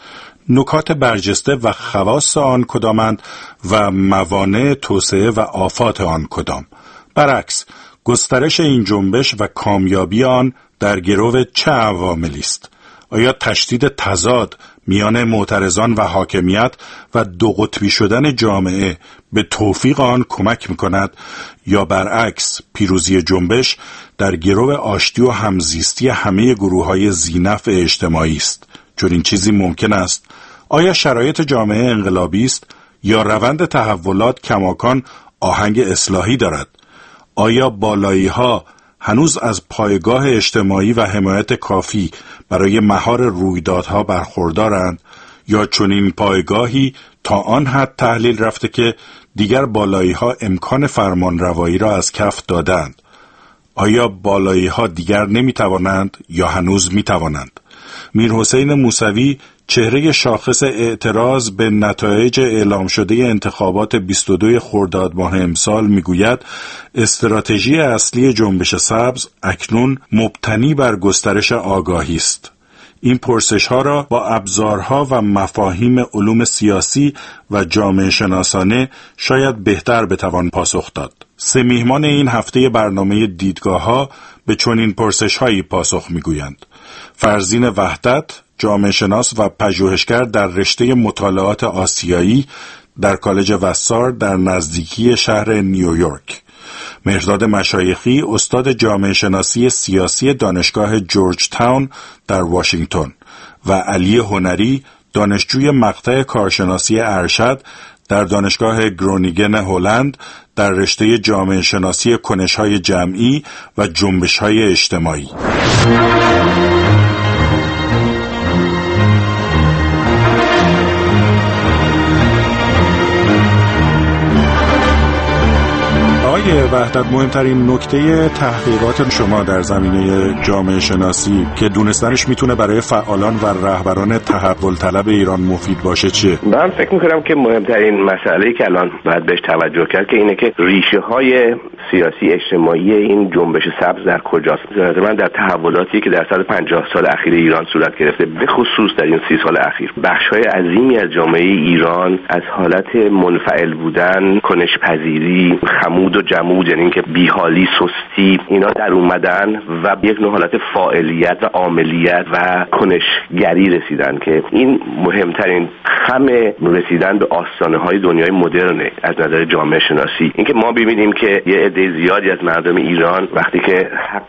نکات برجسته و خواص آن کدامند و موانع توسعه و آفات آن کدام. برعکس، گسترش این جنبش و کامیابی آن در گرو چه عواملی است؟ آیا تشدید تضاد میان معترضان و حاکمیت و دو قطبی شدن جامعه به توفیق آن کمک می‌کند یا برعکس پیروزی جنبش در گرو آشتی و همزیستی همه گروه‌های ذی‌نفع اجتماعی است؟ چون این چیزی ممکن است. آیا شرایط جامعه انقلابی است یا روند تحولات کماکان آهنگ اصلاحی دارد؟ آیا بالایی‌ها هنوز از پایگاه اجتماعی و حمایت کافی برای مهار رویدادها برخوردارند یا چنین پایگاهی تا آن حد تحلیل رفته که دیگر بالایی‌ها امکان فرمانروایی را از کف دادند؟ آیا بالایی‌ها دیگر نمی‌توانند یا هنوز می‌توانند؟ میرحسین موسوی، چهره شاخص اعتراض به نتایج اعلام شده انتخابات 22 خرداد ماه امسال میگوید استراتژی اصلی جنبش سبز اکنون مبتنی بر گسترش آگاهی است. این پرسش‌ها را با ابزارها و مفاهیم علوم سیاسی و جامعه شناسانه شاید بهتر بتوان پاسخ داد. 3 میهمان این هفته برنامه دیدگاه‌ها به چنین پرسش‌هایی پاسخ میگویند. فرزین وحدت، جامعه شناس و پژوهشگر در رشته مطالعات آسیایی در کالج وسار در نزدیکی شهر نیویورک. مهرداد مشایخی، استاد جامعه شناسی سیاسی دانشگاه جورج تاون در واشنگتن و علی هنری، دانشجوی مقطع کارشناسی ارشد در دانشگاه گرونینگن هلند در رشته جامعه شناسی کنش‌های جمعی و جنبش‌های اجتماعی. وحدت، مهمترین نکته تحقیقات شما در زمینه جامعه شناسی که دونستنش میتونه برای فعالان و رهبران تحول طلب ایران مفید باشه چیه؟ من فکر میکنم که مهمترین مسئله که الان باید بهش توجه کرد که اینه که ریشه های سیاسی اجتماعی این جنبش سبز در کجاست. من در تحولاتی که در 50 سال اخیر ایران صورت گرفته، به خصوص در این 30 سال اخیر، بخش‌های عظیمی از جامعه ایران از حالت منفعل بودن، کنش‌پذیری، خمود و جمود، یعنی که بیحالی، سستی، اینا در اومدن و یک نوع حالت فاعلیت و عاملیت و کنشگری رسیدن که این مهمترین خم رسیدن به آستانه‌های دنیای مدرن از نظر جامعه شناسی. اینکه ما ببینیم که یه عده زیادی از مردم ایران وقتی که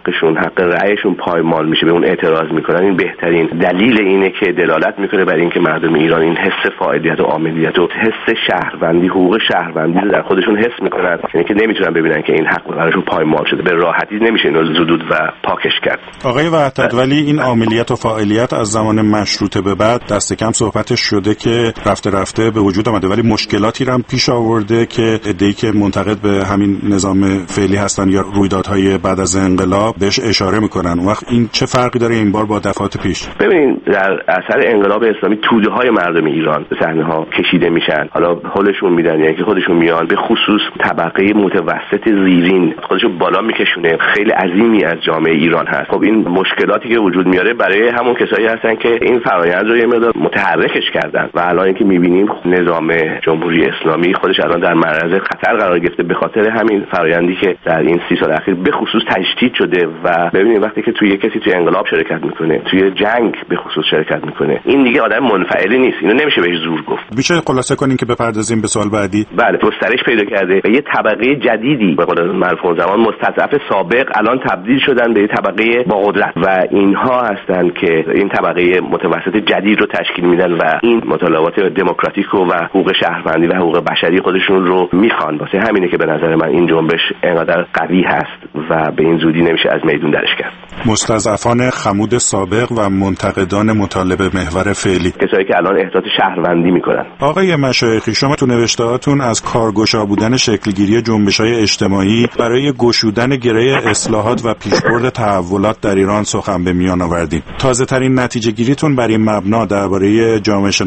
حق رأیشون پایمال میشه به اون اعتراض میکنن، این بهترین دلیل اینه که دلالت میکنه بر اینکه مردم ایران این حس فاعلیت و عاملیت و حس شهروندی، حقوق شهروندی رو در خودشون حس میکنن، یعنی که نمیتونن ببینن که این حق براشون پایمال شده. به راحتی نمیشه اینو زدود و پاکش کرد. آقای وحدت، ولی این عاملیت و فاعلیت از زمان مشروطه به بعد دست کم صحبتش شده که رفته به وجود آمده، ولی مشکلاتی هم پیش آورده که عده‌ای که منتقد به همین نظام فعلی هستن یا رویدادهای بعد از انقلاب بهش اشاره میکنن. اون وقت این چه فرقی داره این بار با دفعات پیش؟ ببینید، در اثر انقلاب اسلامی توده های مردم ایران به صحنه ها کشیده میشن، حالا خودشون میدن، یعنی که خودشون میان، به خصوص طبقه متوسط زیرین خودشون بالا میکشونه. خیلی عظیمی از جامعه ایران هست. خب این مشکلاتی که وجود میاره برای همون کسایی هستن که این فرآیند رو یه مقدار متحرکش کردن و الان که میبینیم نظام جمهوری اسلامی خودش الان در معرض خطر قرار گرفته به خاطر همین فرآیندی که در این 30 سال اخیر به خصوص تشدید شده. و ببینید وقتی که توی کسی توی انقلاب شرکت میکنه، توی جنگ به خصوص شرکت میکنه، این دیگه آدم منفعلی نیست، اینو نمیشه بهش زور گفت. میشه خلاصه کنیم که بپردازیم به سوال بعدی؟ بله، گسترش پیدا کرده و یه طبقه جدیدی به قول معروف زمان مستضعف سابق الان تبدیل شدن به طبقه با قدرت و اینها هستن که این طبقه متوسط جدید رو تشکیل میدن و این مطالبات دموکراتیک و حقوق شهروندی و حقوق بشری خودشون رو میخوان. واسه همینه که به نظر من این جنبش انقدر قوی هست و به این زودی نمیشه از میدون درش کرد. مستضعفان خمود سابق و منتقدان مطالب محور فعلی، کسایی که الان احساس شهروندی میکنن. آقای مشایخی، شما تو نوشتهاتون از کارگشا بودن شکلگیری جنبش‌های اجتماعی برای گشودن گره اصلاحات و پیشبرد تحولات در ایران سخن به میان آوردین. تازه ترین نتیجه گیریتون بر این مبنا درباره جامعه شناسی جنبش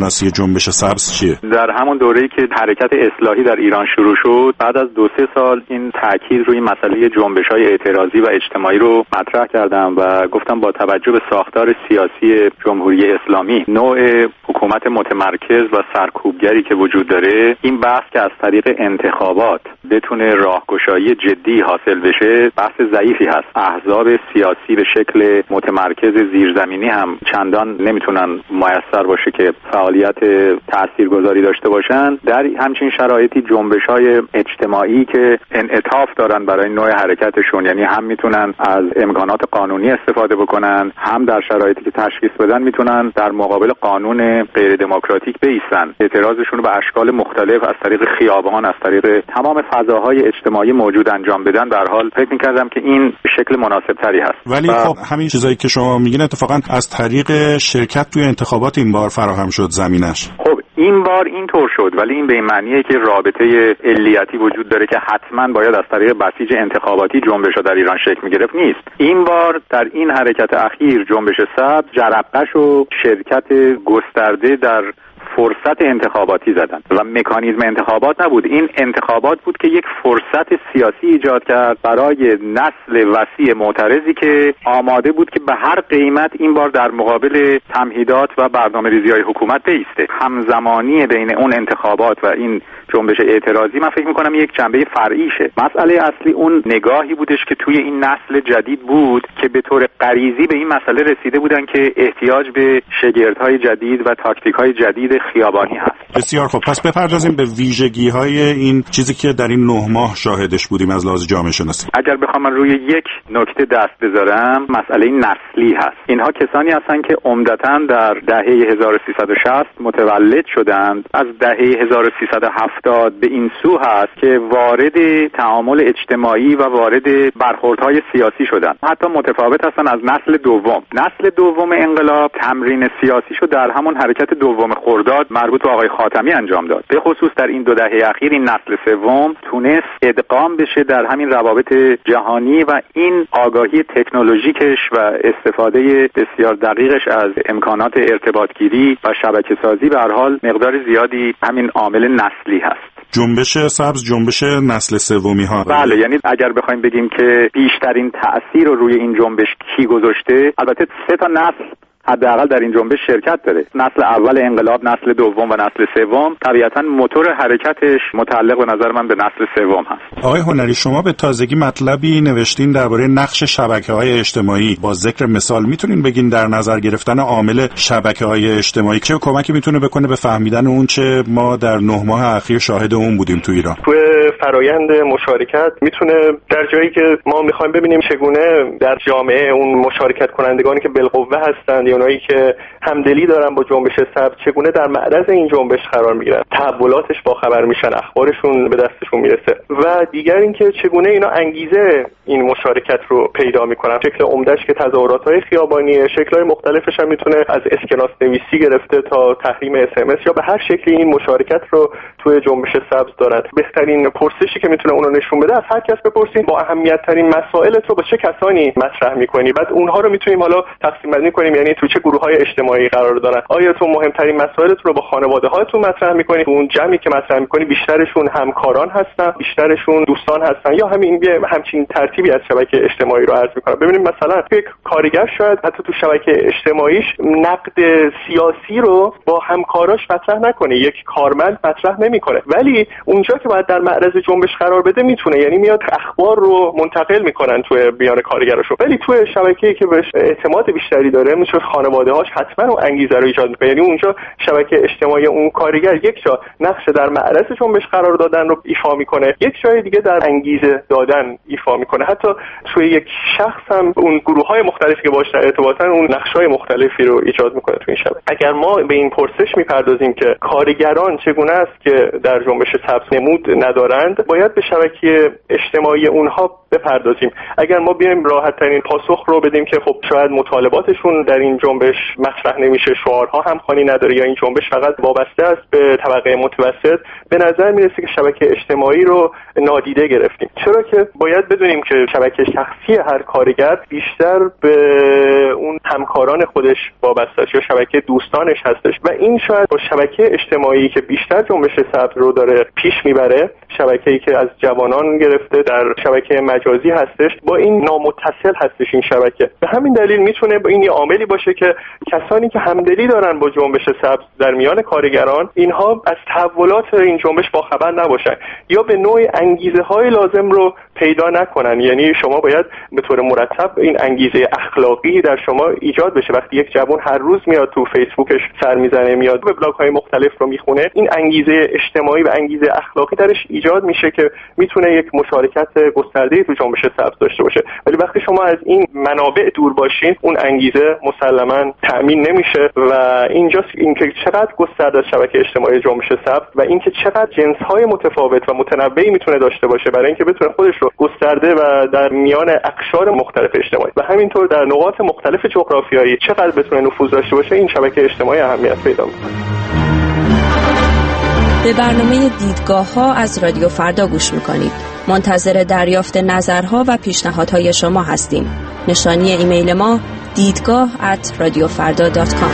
جنبش سبز چیه؟ در همون دوره‌ای که حرکت اصلاحی در ایران شروع شد، بعد از 2-3 سال این تاکید روی مسئله جنبش‌های اعتراضی و اجتماعی رو مطرح کردم و گفتم با توجه به ساختار سیاسی جمهوری اسلامی، نوع حکومت متمرکز و سرکوبگری که وجود داره، این بحث که از طریق انتخابات بتونه راهگشایی جدی حاصل بشه بحث ضعیفی هست. احزاب سیاسی به شکل متمرکز زیرزمینی هم چندان نمیتونن میسر باشه که فعالیت تاثیرگذاری داشته باشن. در همچین شرایطی جنبش‌های اجتماعی که انعطاف دارن برای نوع حرکتشون، یعنی هم میتونن از امکانات قانونی استفاده بکنن، هم در شرایطی که تشخیص بدن میتونن در مقابل قانون غیر دموکراتیک بایستن، اعتراضشون رو به اشکال مختلف از طریق خیابان، از طریق تمام فضاهای اجتماعی موجود انجام بدن. در حال فکر می‌کردم که این به شکل مناسب‌تری هست. ولی خب همین چیزایی که شما میگین اتفاقا از طریق شرکت توی انتخابات این بار فراهم شد زمینش. خب این بار اینطور شد، ولی این به این معنیه که رابطه علیتی وجود داره که حتما باید از طریق بسیج انتخاباتی جنبش‌ها در ایران شکل می‌گرفت. نیست. این بار در این حرکت اخیر جنبش سبز جرقه‌ش و شرکت گسترده در فرصت انتخاباتی زدن و مکانیزم انتخابات نبود. این انتخابات بود که یک فرصت سیاسی ایجاد کرد برای نسل وسیع معترضی که آماده بود که به هر قیمت این بار در مقابل تمهیدات و برنامه‌ریزی‌های حکومت بایسته. همزمانی بین اون انتخابات و این جنبش اعتراضی من فکر می‌کنم یک جنبه فرعیشه. مسئله اصلی اون نگاهی بودش که توی این نسل جدید بود که به طور غریزی به این مسئله رسیده بودن که احتیاج به شگردهای جدید و تاکتیک‌های جدید خیابانی هست. بسیار خوب، پس بپردازیم به ویژگی‌های این چیزی که در این 9 ماه شاهدش بودیم از لحاظ جامعه شناسی. اگر بخوام من روی یک نکته دست بذارم، مسئله نسلی هست. اینها کسانی هستند که عمدتاً در دهه 1360 متولد شدند. از دهه 1370 به این سو هست که وارد تعامل اجتماعی و وارد برخوردهای سیاسی شدند. حتی متفاوت هستند از نسل دوم. نسل دوم انقلاب تمرین سیاسیشو در همون حرکت دوم خرداد مربوط به آقای خاتمی انجام داد. به خصوص در این 2 دهه اخیر این نسل سوم تونست ادغام بشه در همین روابط جهانی و این آگاهی تکنولوژیکش و استفاده بسیار دقیقش از امکانات ارتباطگیری و شبکه‌سازی به هر حال مقدار زیادی همین عامل نسلی هست. جنبش سبز جنبش نسل سومی ها. بله، یعنی اگر بخوایم بگیم که بیشترین تأثیر رو روی این جنبش کی گذاشته، البته 3 تا نسل حداقل در این جنبش شرکت داره. نسل اول انقلاب، نسل دوم و نسل سوم. طبیعتاً موتور حرکتش متعلق به نظر من به نسل سوم هست. آقای هنری، شما به تازگی مطلبی نوشتین درباره نقش شبکه‌های اجتماعی. با ذکر مثال میتونین بگین در نظر گرفتن عامل شبکه‌های اجتماعی چه کمکی میتونه بکنه به فهمیدن اون چه ما در 9 ماه اخیر شاهد اون بودیم تو ایران؟ تو فرایند مشارکت میتونه در جایی که ما میخوایم ببینیم چگونه در جامعه اون مشارکت کنندگانی که بالقوه هستند، اونایی که همدلی دارن با جنبش سبز، چگونه در معرض این جنبش قرار میگیرن، تحولاتش با خبر میشن، اخبارشون به دستشون میرسه و دیگر اینکه چگونه اینا انگیزه این مشارکت رو پیدا میکنن. شکل عمدهش که تظاهرات‌های خیابانیه، شکل‌های مختلفش هم میتونه از اسکناس نویسی گرفته تا تحریم SMS یا به هر شکلی این مشارکت رو توی جنبش سبز دارن. بهترین پرسشی که میتونه اونو نشون بده، از هر کس بپرسین با اهمیت ترین مسائل تو با چه کسانی مطرح میکنی، بعد اونها رو میتونیم حالا تقسیم بندی کنیم، یعنی تو چه گروه‌های اجتماعی قرار دارن. آیا تو مهمترین مسائلت رو با خانواده‌هاتون مطرح میکنی؟ اون جمعی که مطرح میکنی بیشترشون همکاران هستن، بیشترشون دوستان هستن، یا همین همچین ترتیبی از شبکه اجتماعی رو عرض میکنم. ببینیم مثلا یک کارگر شاید حتی تو شبکه اجتماعیش نقد سیاسی رو با همکاراش مطرح نکنه، یک کارمند مطرح نمیکنه، ولی اونجا که باید در معرض جنبش قرار بده میتونه، یعنی میاد اخبار رو منتقل میکنن توی بیان کارگراشو. ولی توی شبکه‌ای که بهش اعتماد بیشتری داره، مثل خانواده‌هاش، حتما اون انگیزه رو ایجاد میکنه. یعنی اونجا شبکه اجتماعی اون کارگر یک جا نقش در معرض جنبش قرار دادن رو ایفا میکنه، یک جای دیگه در انگیزه دادن ایفا میکنه. حتی توی یک شخص هم اون گروه‌های مختلفی که باهاش در ارتباطن اون نقش‌های مختلفی رو ایجاد میکنه توی این شبکه. اگر ما به این پرسش میپردازیم که کارگران چگونه است که در جنبش سبز نمود ندارند، باید به شبکه اجتماعی اونها بپردازیم. اگر ما بیایم راحت ترین پاسخ رو بدیم که خب شاید مطالباتشون در این این جنبش مطرح نمیشه، شعارها همخوانی نداره یا این جنبش فقط وابسته است به طبقه متوسط، به نظر میرسه که شبکه اجتماعی رو نادیده گرفتیم. چرا که باید بدونیم که شبکه شخصی هر کارگر بیشتر به اون همکاران خودش وابسته است یا شبکه دوستانش هستش و این شاید با شبکه اجتماعی که بیشتر جنبش سبز رو داره پیش میبره، شبکه‌ای که از جوانان گرفته در شبکه مجازی هستش، با این نامتصل هستش این شبکه. به همین دلیل میتونه این یه عاملی باشه که کسانی که همدلی دارن با جنبش سبز در میان کارگران، اینها از تحولات این جنبش باخبر نباشن یا به نوعی انگیزه‌های لازم رو پیدا نکنن. یعنی شما باید به طور مرتب این انگیزه اخلاقی در شما ایجاد بشه. وقتی یک جوان هر روز میاد تو فیسبوکش سر میزنه، میاد به بلاگ‌های مختلف رو میخونه، این انگیزه اجتماعی و انگیزه اخلاقی درش ایجاد میشه که میتونه یک مشارکت گسترده‌ای تو جنبش سبز داشته باشه. ولی وقتی شما از این منابع دور باشین، اون انگیزه مسلماً تأمین نمیشه و اینجاست اینکه چقدر گسترده شبکه اجتماعی جنبش سبز و اینکه چقدر جنس‌های متفاوت و متنوعی میتونه داشته باشه برای اینکه بتونه خودش رو گسترده و در میان اقشار مختلف اجتماعی و همینطور در نقاط مختلف جغرافیایی چقدر بتونه نفوذ داشته باشه، این شبکه اجتماعی اهمیت پیدا می‌کنه. به برنامه دیدگاه‌ها از رادیو فردا گوش می‌کنید. منتظر دریافت نظرها و پیشنهادهای شما هستیم. نشانی ایمیل ما دیدگاه@radiofarda.com.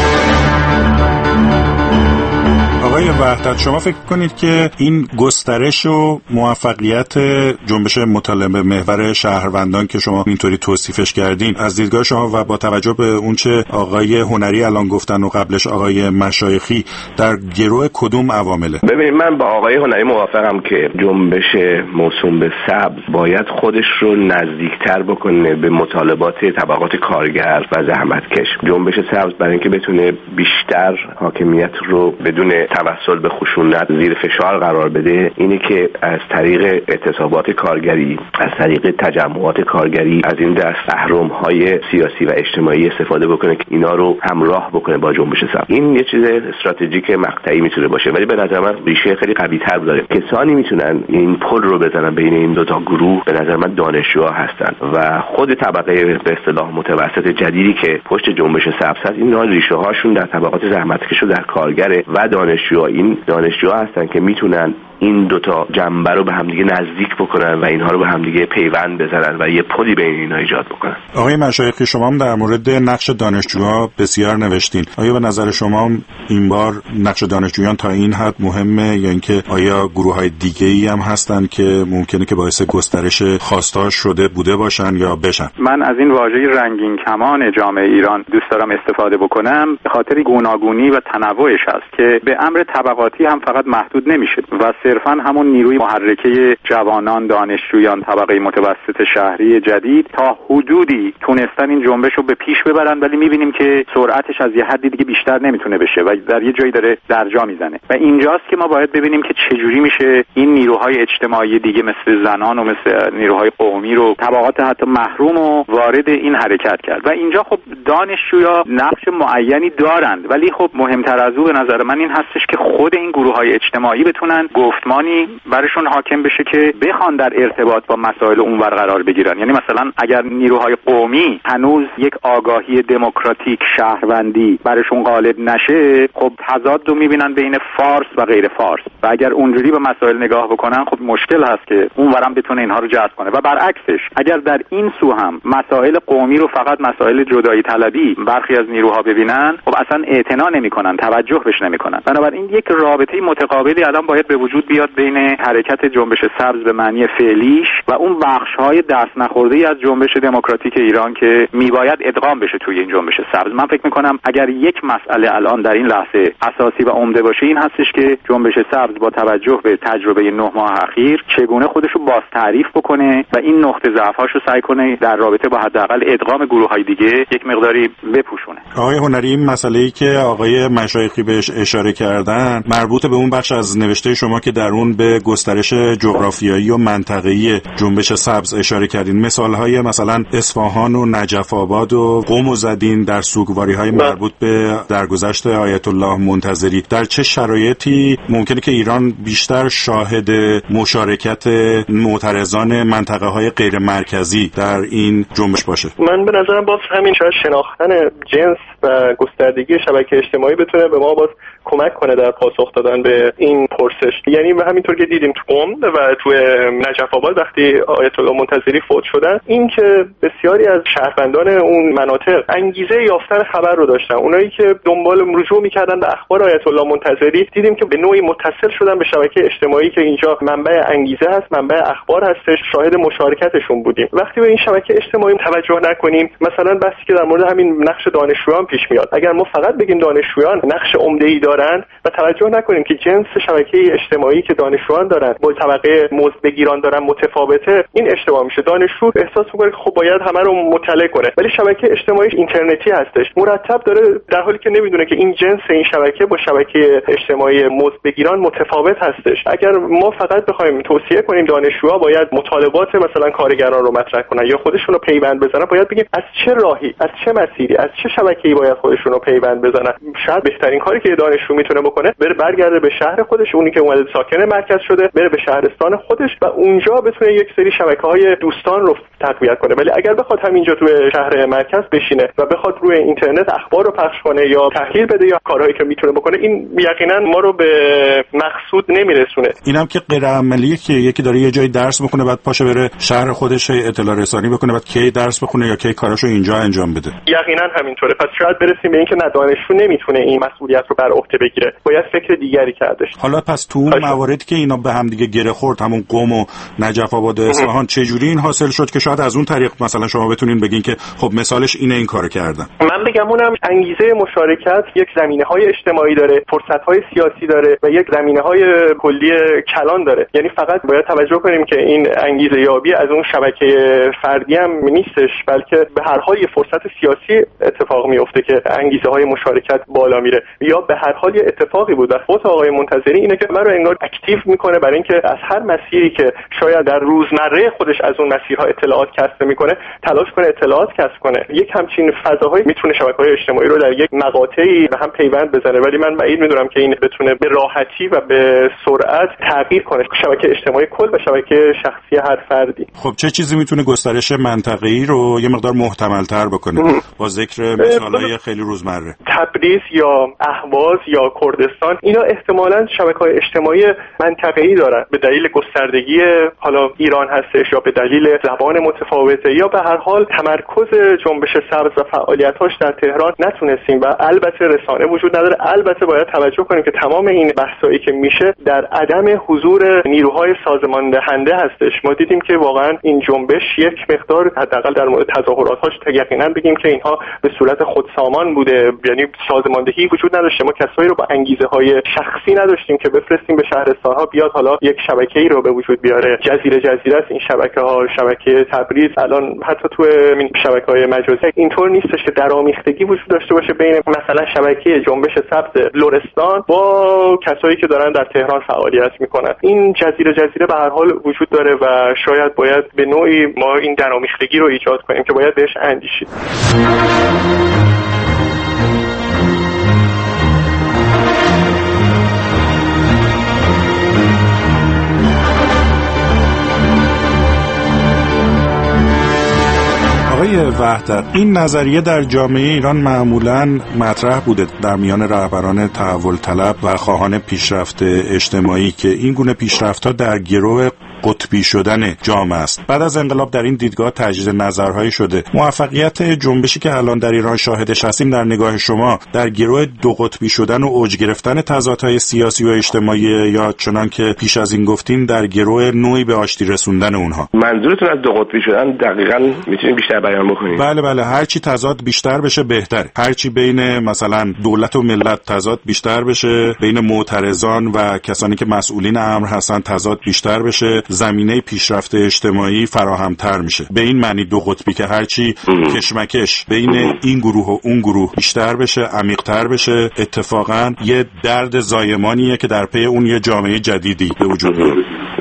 آقای وحدت، شما فکر کنید که این گسترش و موفقیت جنبش مطالبه محور شهروندان که شما اینطوری توصیفش کردین، از دیدگاه شما و با توجه به اونچه آقای هنری الان گفتن و قبلش آقای مشایخی، در گروه کدوم عوامله؟ ببینید، من با آقای هنری موافقم که جنبش موسوم به سبز باید خودش رو نزدیکتر بکنه به مطالبات طبقات کارگر و زحمتکش. جنبش سبز برای اینکه بتونه بیشتر حاکمیت رو بدون توسل به خشونت زیر فشار قرار بده، اینی که از طریق اعتصابات کارگری، از طریق تجمعات کارگری، از این دست اهرم‌های سیاسی و اجتماعی استفاده بکنه که اینا رو همراه بکنه با جنبش سبز. این یه چیز استراتژیک مقطعی میتونه باشه، ولی به نظر من ریشه خیلی قوی‌تر داره. کسانی میتونن این پل رو بزنن بین این دو تا گروه، به نظر من دانشجوها هستن و خود طبقه به اصطلاح متوسط جدیدی که پشت جنبش سبز هست. اینا ریشه هاشون در طبقات زحمتکش و در کارگره و این دانشجوها هستن که میتونن این دوتا جنبه رو به همدیگه نزدیک بکنن و اینها رو به همدیگه پیوند بزنن و یه پلی بین اینا ایجاد بکنن. آقای مشایخی، شما هم در مورد نقش دانشجوها بسیار نوشتین. آیا به نظر شما این بار نقش دانشجویان تا این حد مهمه یا اینکه آیا گروه‌های دیگه‌ای هم هستن که ممکنه که باعث گسترش خواستار شده بوده باشن یا بشن؟ من از این واژه رنگین کمان جامعه ایران دوست دارم استفاده بکنم به خاطر گوناگونی و تنوعش است که به امر طبقاتی هم فقط محدود نمیشه و صرفاً همون نیروی محرکه جوانان، دانشجویان، طبقه متوسط شهری جدید تا حدودی تونستن این جنبش رو به پیش ببرن، ولی میبینیم که سرعتش از یه حدی دیگه بیشتر نمیتونه بشه و در یه جایی داره درجا میزنه و اینجاست که ما باید ببینیم که چجوری میشه این نیروهای اجتماعی دیگه مثل زنان و مثل نیروهای قومی رو، طبقات حتی محروم و وارد این حرکت کرد و اینجا خب دانشجویا نقش معینی دارند، ولی خب مهمتر از اون به نظر من این هستش که خود این گروه‌های اجتماعی بتونن گفتمانی برشون حاکم بشه که بخوان در ارتباط با مسائل اونور قرار بگیرن. یعنی مثلا اگر نیروهای قومی هنوز یک آگاهی دموکراتیک شهروندی برشون غالب نشه، خب تضاد رو میبینن بین فارس و غیر فارس و اگر اونجوری به مسائل نگاه بکنن خب مشکل هست که اونورم بتونه اینها رو جذب کنه و برعکسش اگر در این سو هم مسائل قومی رو فقط مسائل جدایی طلبی برخی از نیروها ببینن، خب اصلا اعتنا نمیکنن، توجه بهش نمیکنن. بنابراین یک رابطه متقابلی الان باید به وجود بیاد بین حرکت جنبش سبز به معنی فعلیش و اون بخش‌های دست نخورده‌ای از جنبش دموکراتیک ایران که میباید ادغام بشه توی این جنبش سبز. من فکر می‌کنم اگر یک مسئله الان در این لحظه اساسی و عمده باشه این هستش که جنبش سبز با توجه به تجربه 9 ماه اخیر چگونه خودش رو باز تعریف بکنه و این نقطه ضعف‌هاش رو سعی کنه در رابطه با حداقل ادغام گروه‌های دیگه یک مقداری بپوشونه. آقای هنری، این مسئله‌ای که آقای مشایخی بهش اشاره کردن مربوط به اون بخش از نوشته شما که در اون به گسترش جغرافیایی و منطقه‌ای جنبش سبز اشاره کردین. مثال‌های مثلا اصفهان و نجف آباد و قم زدین در سوگواری‌های مربوط به درگذشت آیت الله منتظری. در چه شرایطی ممکنه که ایران بیشتر شاهد مشارکت معترضان منطقه‌های غیر مرکزی در این جنبش باشه؟ من به نظرم باز همین شاید شناختن جنس و گستردگی شبکه اجتماعی بتونه به ما باز کمک کنه در پاسخ دادن به این پرسش. یعنی همینطور که دیدیم تو قم و تو نجف آباد وقتی آیت الله منتظری فوت شدن، این که بسیاری از شهروندان اون مناطق انگیزه یافتن خبر رو داشتن. اونایی که دنبال رجوع می‌کردن به اخبار آیت الله منتظری، دیدیم که به نوعی متصل شدن به شبکه اجتماعی که اینجا منبع انگیزه هست، منبع اخبار هستش، شاهد مشارکتشون بودیم. وقتی به این شبکه اجتماعی توجه نکنیم، مثلا بحثی که در مورد همین نقش دانشجویان پیش میاد، اگر ما فقط بگیم دانشجویان نقش عمده‌ای دارن و توجه نکنیم که جنس شبکه اجتماعی که دانشجویان دارن با طبقه مزدبگیران دارن متفاوته، این اشتباه میشه. دانشجو احساس میکنه که خب باید همه رو مطلع کنه، ولی شبکه اجتماعی اینترنتی هستش، مرتب داره، در حالی که نمیدونه که این جنس این شبکه با شبکه اجتماعی مزدبگیران متفاوت هستش. اگر ما فقط بخوایم توصیه کنیم دانشجوها باید مطالبات مثلا کارگران رو مطرح کنن یا خودشون رو پیوند بزنن، باید بگیم از چه راهی، از چه مسیری، از چه شبکه‌ای باید خودشون رو پیوند بزنن. شاید بهترین کاری که دانشجو میتونه بکنه بره برگرده به شهر خودش، اونی که اومده ساکن مرکز شده، بره به شهرستان خودش و اونجا بتونه یک سری شبکه‌های دوستان رو تقویت کنه. ولی اگر بخواد همینجا تو شهر مرکز بشینه و بخواد روی اینترنت اخبار رو پخش کنه یا تحلیل بده یا کارهایی که میتونه بکنه، این یقینا ما رو به مقصود نمیرسونه. اینم که غیر عملیه که یکی داره یه جای درس میخونه بعد پاشه بره شهر خودش اطلاع رسانی بکنه، بعد کی درس بخونه یا کی کاراشو اینجا انجام بده. یقینا همینطوره. پس شاید برسیم به اینکه نه، دانشجو نمیتونه این مسئولیت رو بر عهده بگیره، باید فکر دیگری کردش. حالا پس تو اون مواردی که اینا به هم دیگه گره خورد، همون قم و نجف آباد و اصفهان، چه جوری این حاصل شد که شاید از اون طریق مثلا شما بتونین بگین که خب مثالش اینه، این کارو کردن؟ من بگم اونم انگیزه مشارکت یک زمینه‌های اجتماعی داره، فرصت‌های سیاسی داره و یک زمینه‌های کلی کلان داره. یعنی فقط باید توجه کنیم که این انگیزه یابی از اون شبکه فردی هم نیستش، بلکه به هر حال یه فرصت سیاسی اتفاق میفته که انگیزه‌های مشارکت بالا میره، یا به هر حال یه اتفاقی بود. و فوت آقای منتظری اینه که من رو انگار اکتیو میکنه برای اینکه از هر مسیری که شاید در روزمره خودش از اون مسیرها اطلاعات کسب میکنه، تلاش کنه اطلاعات کسب کنه. یک همچین فضاهایی میتونه شبکه‌های اجتماعی رو در یک مقاطعی به هم پیوند بزنه، ولی من بعید میدونم که این بتونه به راحتی و به سرعت تغییر کنه شبکه اجتماعی کل و شبکه شخصی هر فردی. خب چه چیزی میتونه گسترش منطقه‌ای رو یه مقدار محتمل‌تر بکنه با ذکر مثالای خیلی روزمره؟ تبریز یا اهواز یا کردستان، اینا احتمالاً شبکه‌های اجتماعی منطقه‌ای دارن، به دلیل گستردگی حالا ایران هستش یا به دلیل زبان متفاوته یا به هر حال تمرکز جنبش سبز و فعالیت‌هاش در تهران نتونستیم. و البته رسانه وجود نداره. البته باید توجه کنیم که تمام این بحثایی که میشه در عدم حضور نیروهای سازمان دهنده هستش. ما دیدیم که واقعا این جنبش یک مقدار حداقل در مورد تظاهرات‌هاش یقینا بگیم که اینها به صورت خودسامان بوده، یعنی سازماندهی وجود نداشته. ما کسایی رو با انگیزه‌های شخصی نداشتیم که بفرستیم به شهرستان‌ها بیاد حالا یک شبکه‌ای رو به وجود بیاره. جزیره است این شبکه‌ها، شبکه تبریز، الان حتی تو شبکه‌های مجازی اینطور نیستش که درآمیختگی وجود داشته باشه بین مثلا شبکه جنبش سبز لرستان با کسایی که دارن در تهران فعالیت میکنن. این جزیره به هر حال وجود داره و شاید باید به نوعی ما این درآمیختگی رو ایجاد کنیم که باید بهش اندیشید. آقای وحدت، این نظریه در جامعه ایران معمولاً مطرح بوده در میان رهبران تحول طلب و خواهان پیشرفت اجتماعی که این گونه پیشرفت‌ها در گرو قطبی شدن جامعه است. بعد از انقلاب در این دیدگاه تجدید نظرهایی شده. موفقیت جنبشی که الان در ایران شاهدش هستیم در نگاه شما در گرو دو قطبی شدن و اوج گرفتن تضادهای سیاسی و اجتماعی، یا چنان که پیش از این گفتین در گرو نوعی به آشتی رسوندن اونها؟ منظورتون از دو قطبی شدن دقیقاً میتونید بیشتر بیان بکنید؟ بله، هر چی تضاد بیشتر بشه بهتره. هر چی بین مثلا دولت و ملت تضاد بیشتر بشه، بین معترضان و کسانی که مسئولین امر هستن تضاد بیشتر بشه، زمینه پیشرفت اجتماعی فراهم‌تر میشه. به این معنی دو قطبی که هرچی کشمکش بین این گروه و اون گروه بیشتر بشه، عمیق‌تر بشه، اتفاقاً یه درد زایمانیه که در پی اون یه جامعه جدیدی به وجود میاد.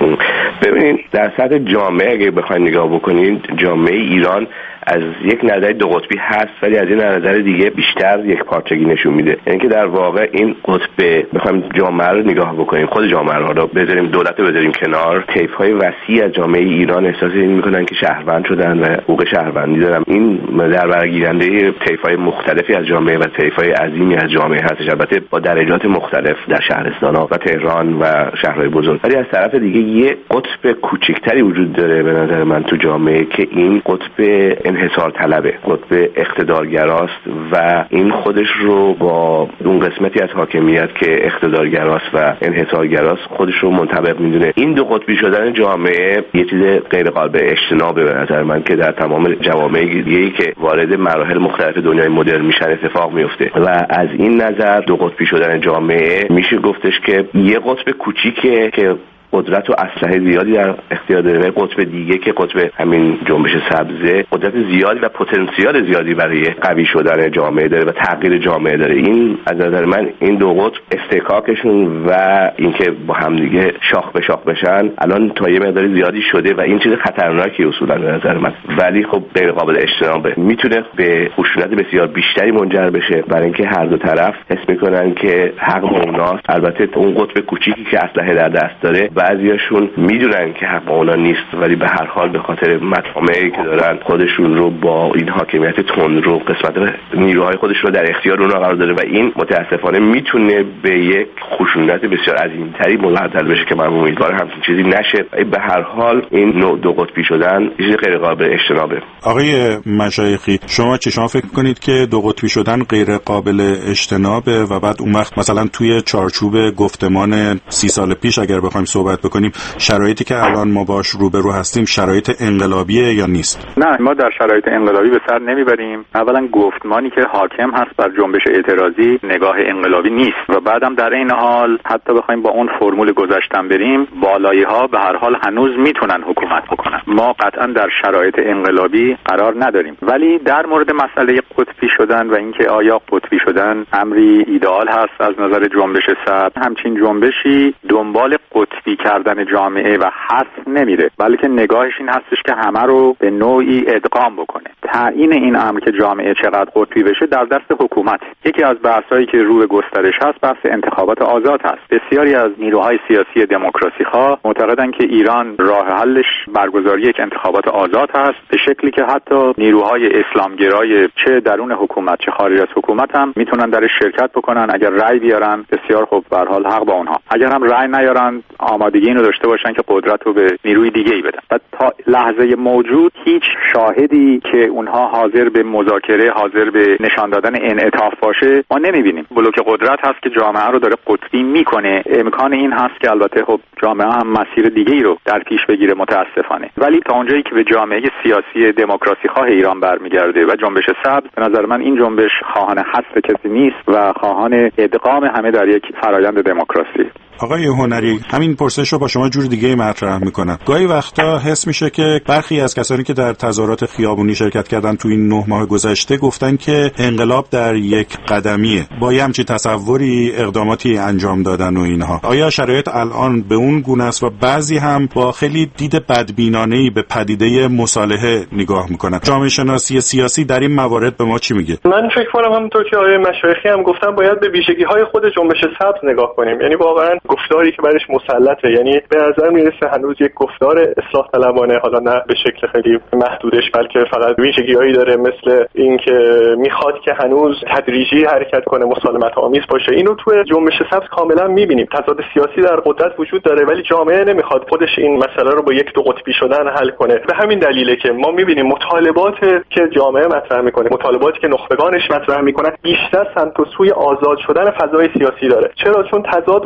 ببینید در سطح جامعه اگه بخواید نگاه بکنید، جامعه ایران از یک نظر دو قطبی هست، ولی از این نظر دیگه بیشتر یک پارچگی نشون میده. یعنی که در واقع این قطب بخوایم جامعه رو نگاه بکنیم، خود جامعه رو بذاریم، دولت رو بذاریم کنار، طیف‌های وسیع از جامعه ایران احساس این میکنن که شهروند شدن و حقوق شهروندی دارن. این در برگیرنده طیف‌های مختلفی از جامعه و طیف‌های عظیمی از جامعه هستش، البته با درجات مختلف در شهرستان‌ها و تهران و شهرهای بزرگ. ولی از طرف دیگه یه قطب کوچکتری وجود داره به نظر من تو جامعه که این قطب انحصار طلبه، قطب اقتدارگراست و این خودش رو با اون قسمتی از حاکمیت که اقتدارگراست و انحصارگراست خودش رو منطبق میدونه. این دو قطبی شدن جامعه یه چیز غیر قابل اجتنابه به نظر من که در تمام جوامع دیگه‌ای که وارد مراحل مختلف دنیای مدرن میشن اتفاق میفته و از این نظر دو قطبی شدن جامعه میشه گفتش که یه قطب کوچیکه که قدرت و اسلحه زیادی در اختیار داره و قطب دیگه که قطب همین جنبش سبزه قدرت زیادی و پتانسیل زیادی برای قوی شدن جامعه داره و تغییر جامعه داره. این از نظر من این دو قطب استحقاقشون و اینکه با هم دیگه شاخ به شاخ بشن الان تا یه مقدار زیادی شده و این چیز خطرناکی اصولا به نظر من، ولی خب غیر قابل اجتنابه. میتونه به خشونت بسیار بیشتری منجر بشه برای اینکه هر دو طرف حس میکنن که حق با اوناست. البته اون قطب کوچیکی که اسلحه در دست داره بعضیاشون میدونن که حق اونا نیست، ولی به هر حال به خاطر مطامعی که دارن خودشون رو با این حاکمیت تندرو قسمت نیروهای خودش رو در اختیار اونا قرار داره و این متاسفانه میتونه به یک خشونت بسیار عظیمتری منجر بشه که من امیدوارم همچین چیزی نشه. به هر حال این نوع دو قطبی شدن چیز غیر قابل اجتنابه. آقای مشایخی، شما فکر کنید که دو قطبی شدن غیر قابل اجتنابه و بعد اون وقت مثلا توی چارچوب گفتمان 30 سال پیش اگر بخوایم صحبت بکنیم شرایطی که الان ما باش روبرو هستیم شرایط انقلابیه یا نیست؟ نه، ما در شرایط انقلابی به سر نمیبریم. اولا گفتمانی که حاکم هست بر جنبش اعتراضی نگاه انقلابی نیست و بعدم در این حال حتی بخوایم با اون فرمول گذشتن بریم، بالایی ها به هر حال هنوز میتونن حکومت بکنن. ما قطعا در شرایط انقلابی قرار نداریم. ولی در مورد مسئله قطبی شدن و اینکه آیا قطبی شدن امری ایدئال هست از نظر جنبش سبز، همچین جنبشی دنبال قطبی کردن جامعه و حذف نمیره، بلکه نگاهش این هستش که همه رو به نوعی ادغام بکنه. تعیین این امر که جامعه چقدر قطبی بشه در دست حکومت. یکی از بحثایی که رو به گسترش هست بحث انتخابات آزاد هست. بسیاری از نیروهای سیاسی دموکراسی ها معتقدن که ایران راه حلش برگزاری یک انتخابات آزاد هست، به شکلی که حتی نیروهای اسلامگرای چه درون حکومت چه خارج از حکومت هم میتونن درش شرکت بکنن. اگر رأی بیارن بسیار خوب، به هر حال حق با اونها. اگر هم رأی نیارن آمادگی اینو داشته باشن که قدرت رو به نیروی دیگه‌ای بدن. و تا لحظه موجود هیچ شاهدی که اونها حاضر به مذاکره، حاضر به نشان دادن انعطاف باشه ما نمیبینیم. بلوک قدرت هست که جامعه رو داره قطبی میکنه. امکان این هست که البته خب جامعه هم مسیر دیگه‌ای رو در پیش بگیره متاسفانه، ولی تا اونجایی که به جامعه سیاسی دموکراسی خواه ایران برمیگرده و جنبش سبز، به نظر من این جنبش خواهان حذف کسی نیست و خواهان ادغام همه در یک فرآیند دموکراسی. آقای هنری، همین پرسش رو با شما جور دیگه مطرح میکنم. گاهی وقتا حس میشه که برخی از کسانی که در تظاهرات خیابونی شرکت کردن تو این 9 ماه گذشته گفتن که انقلاب در یک قدمیه، با یه همچین تصوری اقداماتی انجام دادن و اینها. آیا شرایط الان به اون گونه است و بعضی هم با خیلی دید بدبینانه‌ای به پدیده مصالحه نگاه میکنن؟ جامعه شناسی سیاسی در این موارد به ما چی میگه؟ من فکر کنم همونطور که آقای مشایخی هم گفتن باید به ویژگی‌های خود جنبش سبز نگاه کنیم. یعنی واقعا گفتاری که برش مسلطه، یعنی به نظر میرسه هنوز یک گفتار اصلاح طلبانه، حالا نه به شکل خیلی محدودش بلکه فقط ویژگی‌هایی داره مثل اینکه میخواد که هنوز تدریجی حرکت کنه، مسالمت آمیز باشه. اینو تو جنبش سبز کاملا میبینیم. تضاد سیاسی در قدرت وجود داره ولی جامعه نمیخواد خودش این مسئله رو با یک دو قطبی شدن حل کنه. به همین دلیله که ما میبینیم مطالبات که جامعه مطرح میکنه، مطالباتی که نخبگانش مطرح میکنن، بیشتر سمت و سوی آزاد شدن فضای سیاسی داره. چرا؟ چون تضاد رو در خود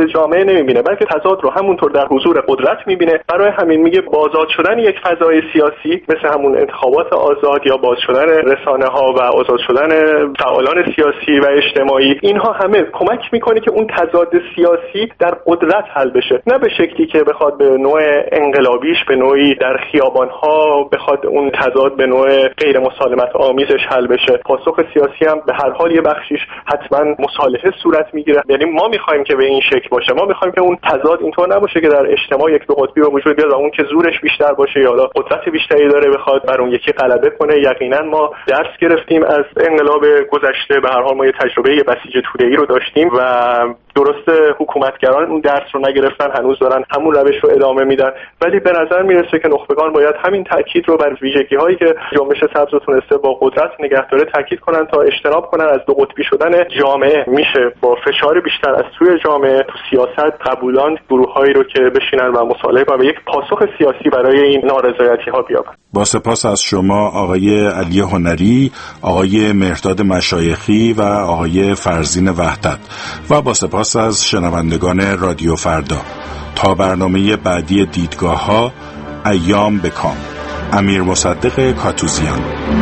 جامعه نمیبینه، بلکه تضاد رو همونطور در حضور قدرت میبینه. برای همین میگه بازاد شدن یک فضای سیاسی مثل همون انتخابات آزاد یا باز شدن رسانه‌ها و آزاد شدن فعالان سیاسی و اجتماعی، اینها همه کمک میکنه که اون تضاد سیاسی در قدرت حل بشه، نه به شکلی که بخواد به نوع انقلابیش به نوعی در خیابان‌ها بخواد اون تضاد به نوع غیر مسالمت آمیزش حل بشه. پاسخ سیاسی هم به هر حال یه بخشیش حتما مصالحه صورت میگیره. یعنی ما میخوایم که به این شکل باشه، ما میخوایم که اون تضاد اینطور نباشه که در اجتماع یک دو قطبی به وجود بیاد و اون که زورش بیشتر باشه یا قدرت بیشتری داره بخواد بر اون یکی غلبه کنه. یقینا ما درس گرفتیم از انقلاب گذشته، به هر حال ما یه تجربه بسیج توده‌ای رو داشتیم و درسته حکومتگران اون درس رو نگرفتن، هنوز دارن همون روش رو ادامه میدن، ولی به نظر میرسه که نخبگان باید همین تاکید رو بر ویژگی هایی که جنبش سبز رو تونسته با قدرت نگه داره تاکید کنن تا اجتناب کنن از دو قطبی شدن جامعه. میشه با فشار بیشتر از توی جامعه تو سیاست قبولان گروهایی رو که بشینن و مصالحه کنن و یک پاسخ سیاسی برای این نارضایتی ها بیابن. با سپاس از شما آقای علی هنری، آقای مهرداد مشایخی و آقای فرزین وحدت و با سپاس از شنوندگان رادیو فردا. تا برنامه بعدی دیدگاه ها، ایام بکام. امیر مصدق کاتوزیان.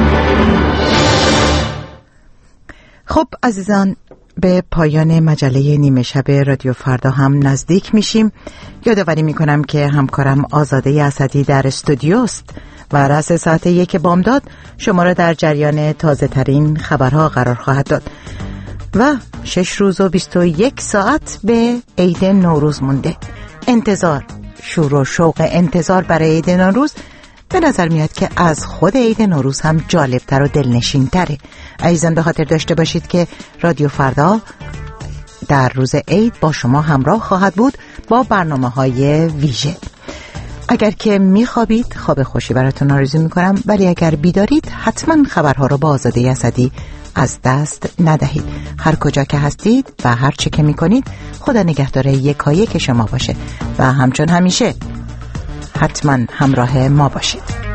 خب عزیزان، به پایان مجله نیمه شب رادیو فردا هم نزدیک میشیم. یادآوری میکنم که همکارم آزاده اسدی در استودیوست و رأس ساعت 1 بامداد شما را در جریان تازه ترین خبرها قرار خواهد داد و 6 روز و 21 ساعت به عید نوروز مونده. انتظار، شور و شوق انتظار برای عید نوروز به نظر میاد که از خود عید نوروز هم جالبتر و دلنشینتره. عزیزان به خاطر داشته باشید که رادیو فردا در روز عید با شما همراه خواهد بود با برنامه‌های ویژه. اگر که میخوابید خواب خوشی براتون آرزو میکنم، ولی اگر بیدارید حتما خبرها رو با آزاده اسدی از دست ندهید. هر کجا که هستید و هر چه که میکنید خدا نگهدار یکایک شما باشه و همچون همیشه حتما همراه ما باشید.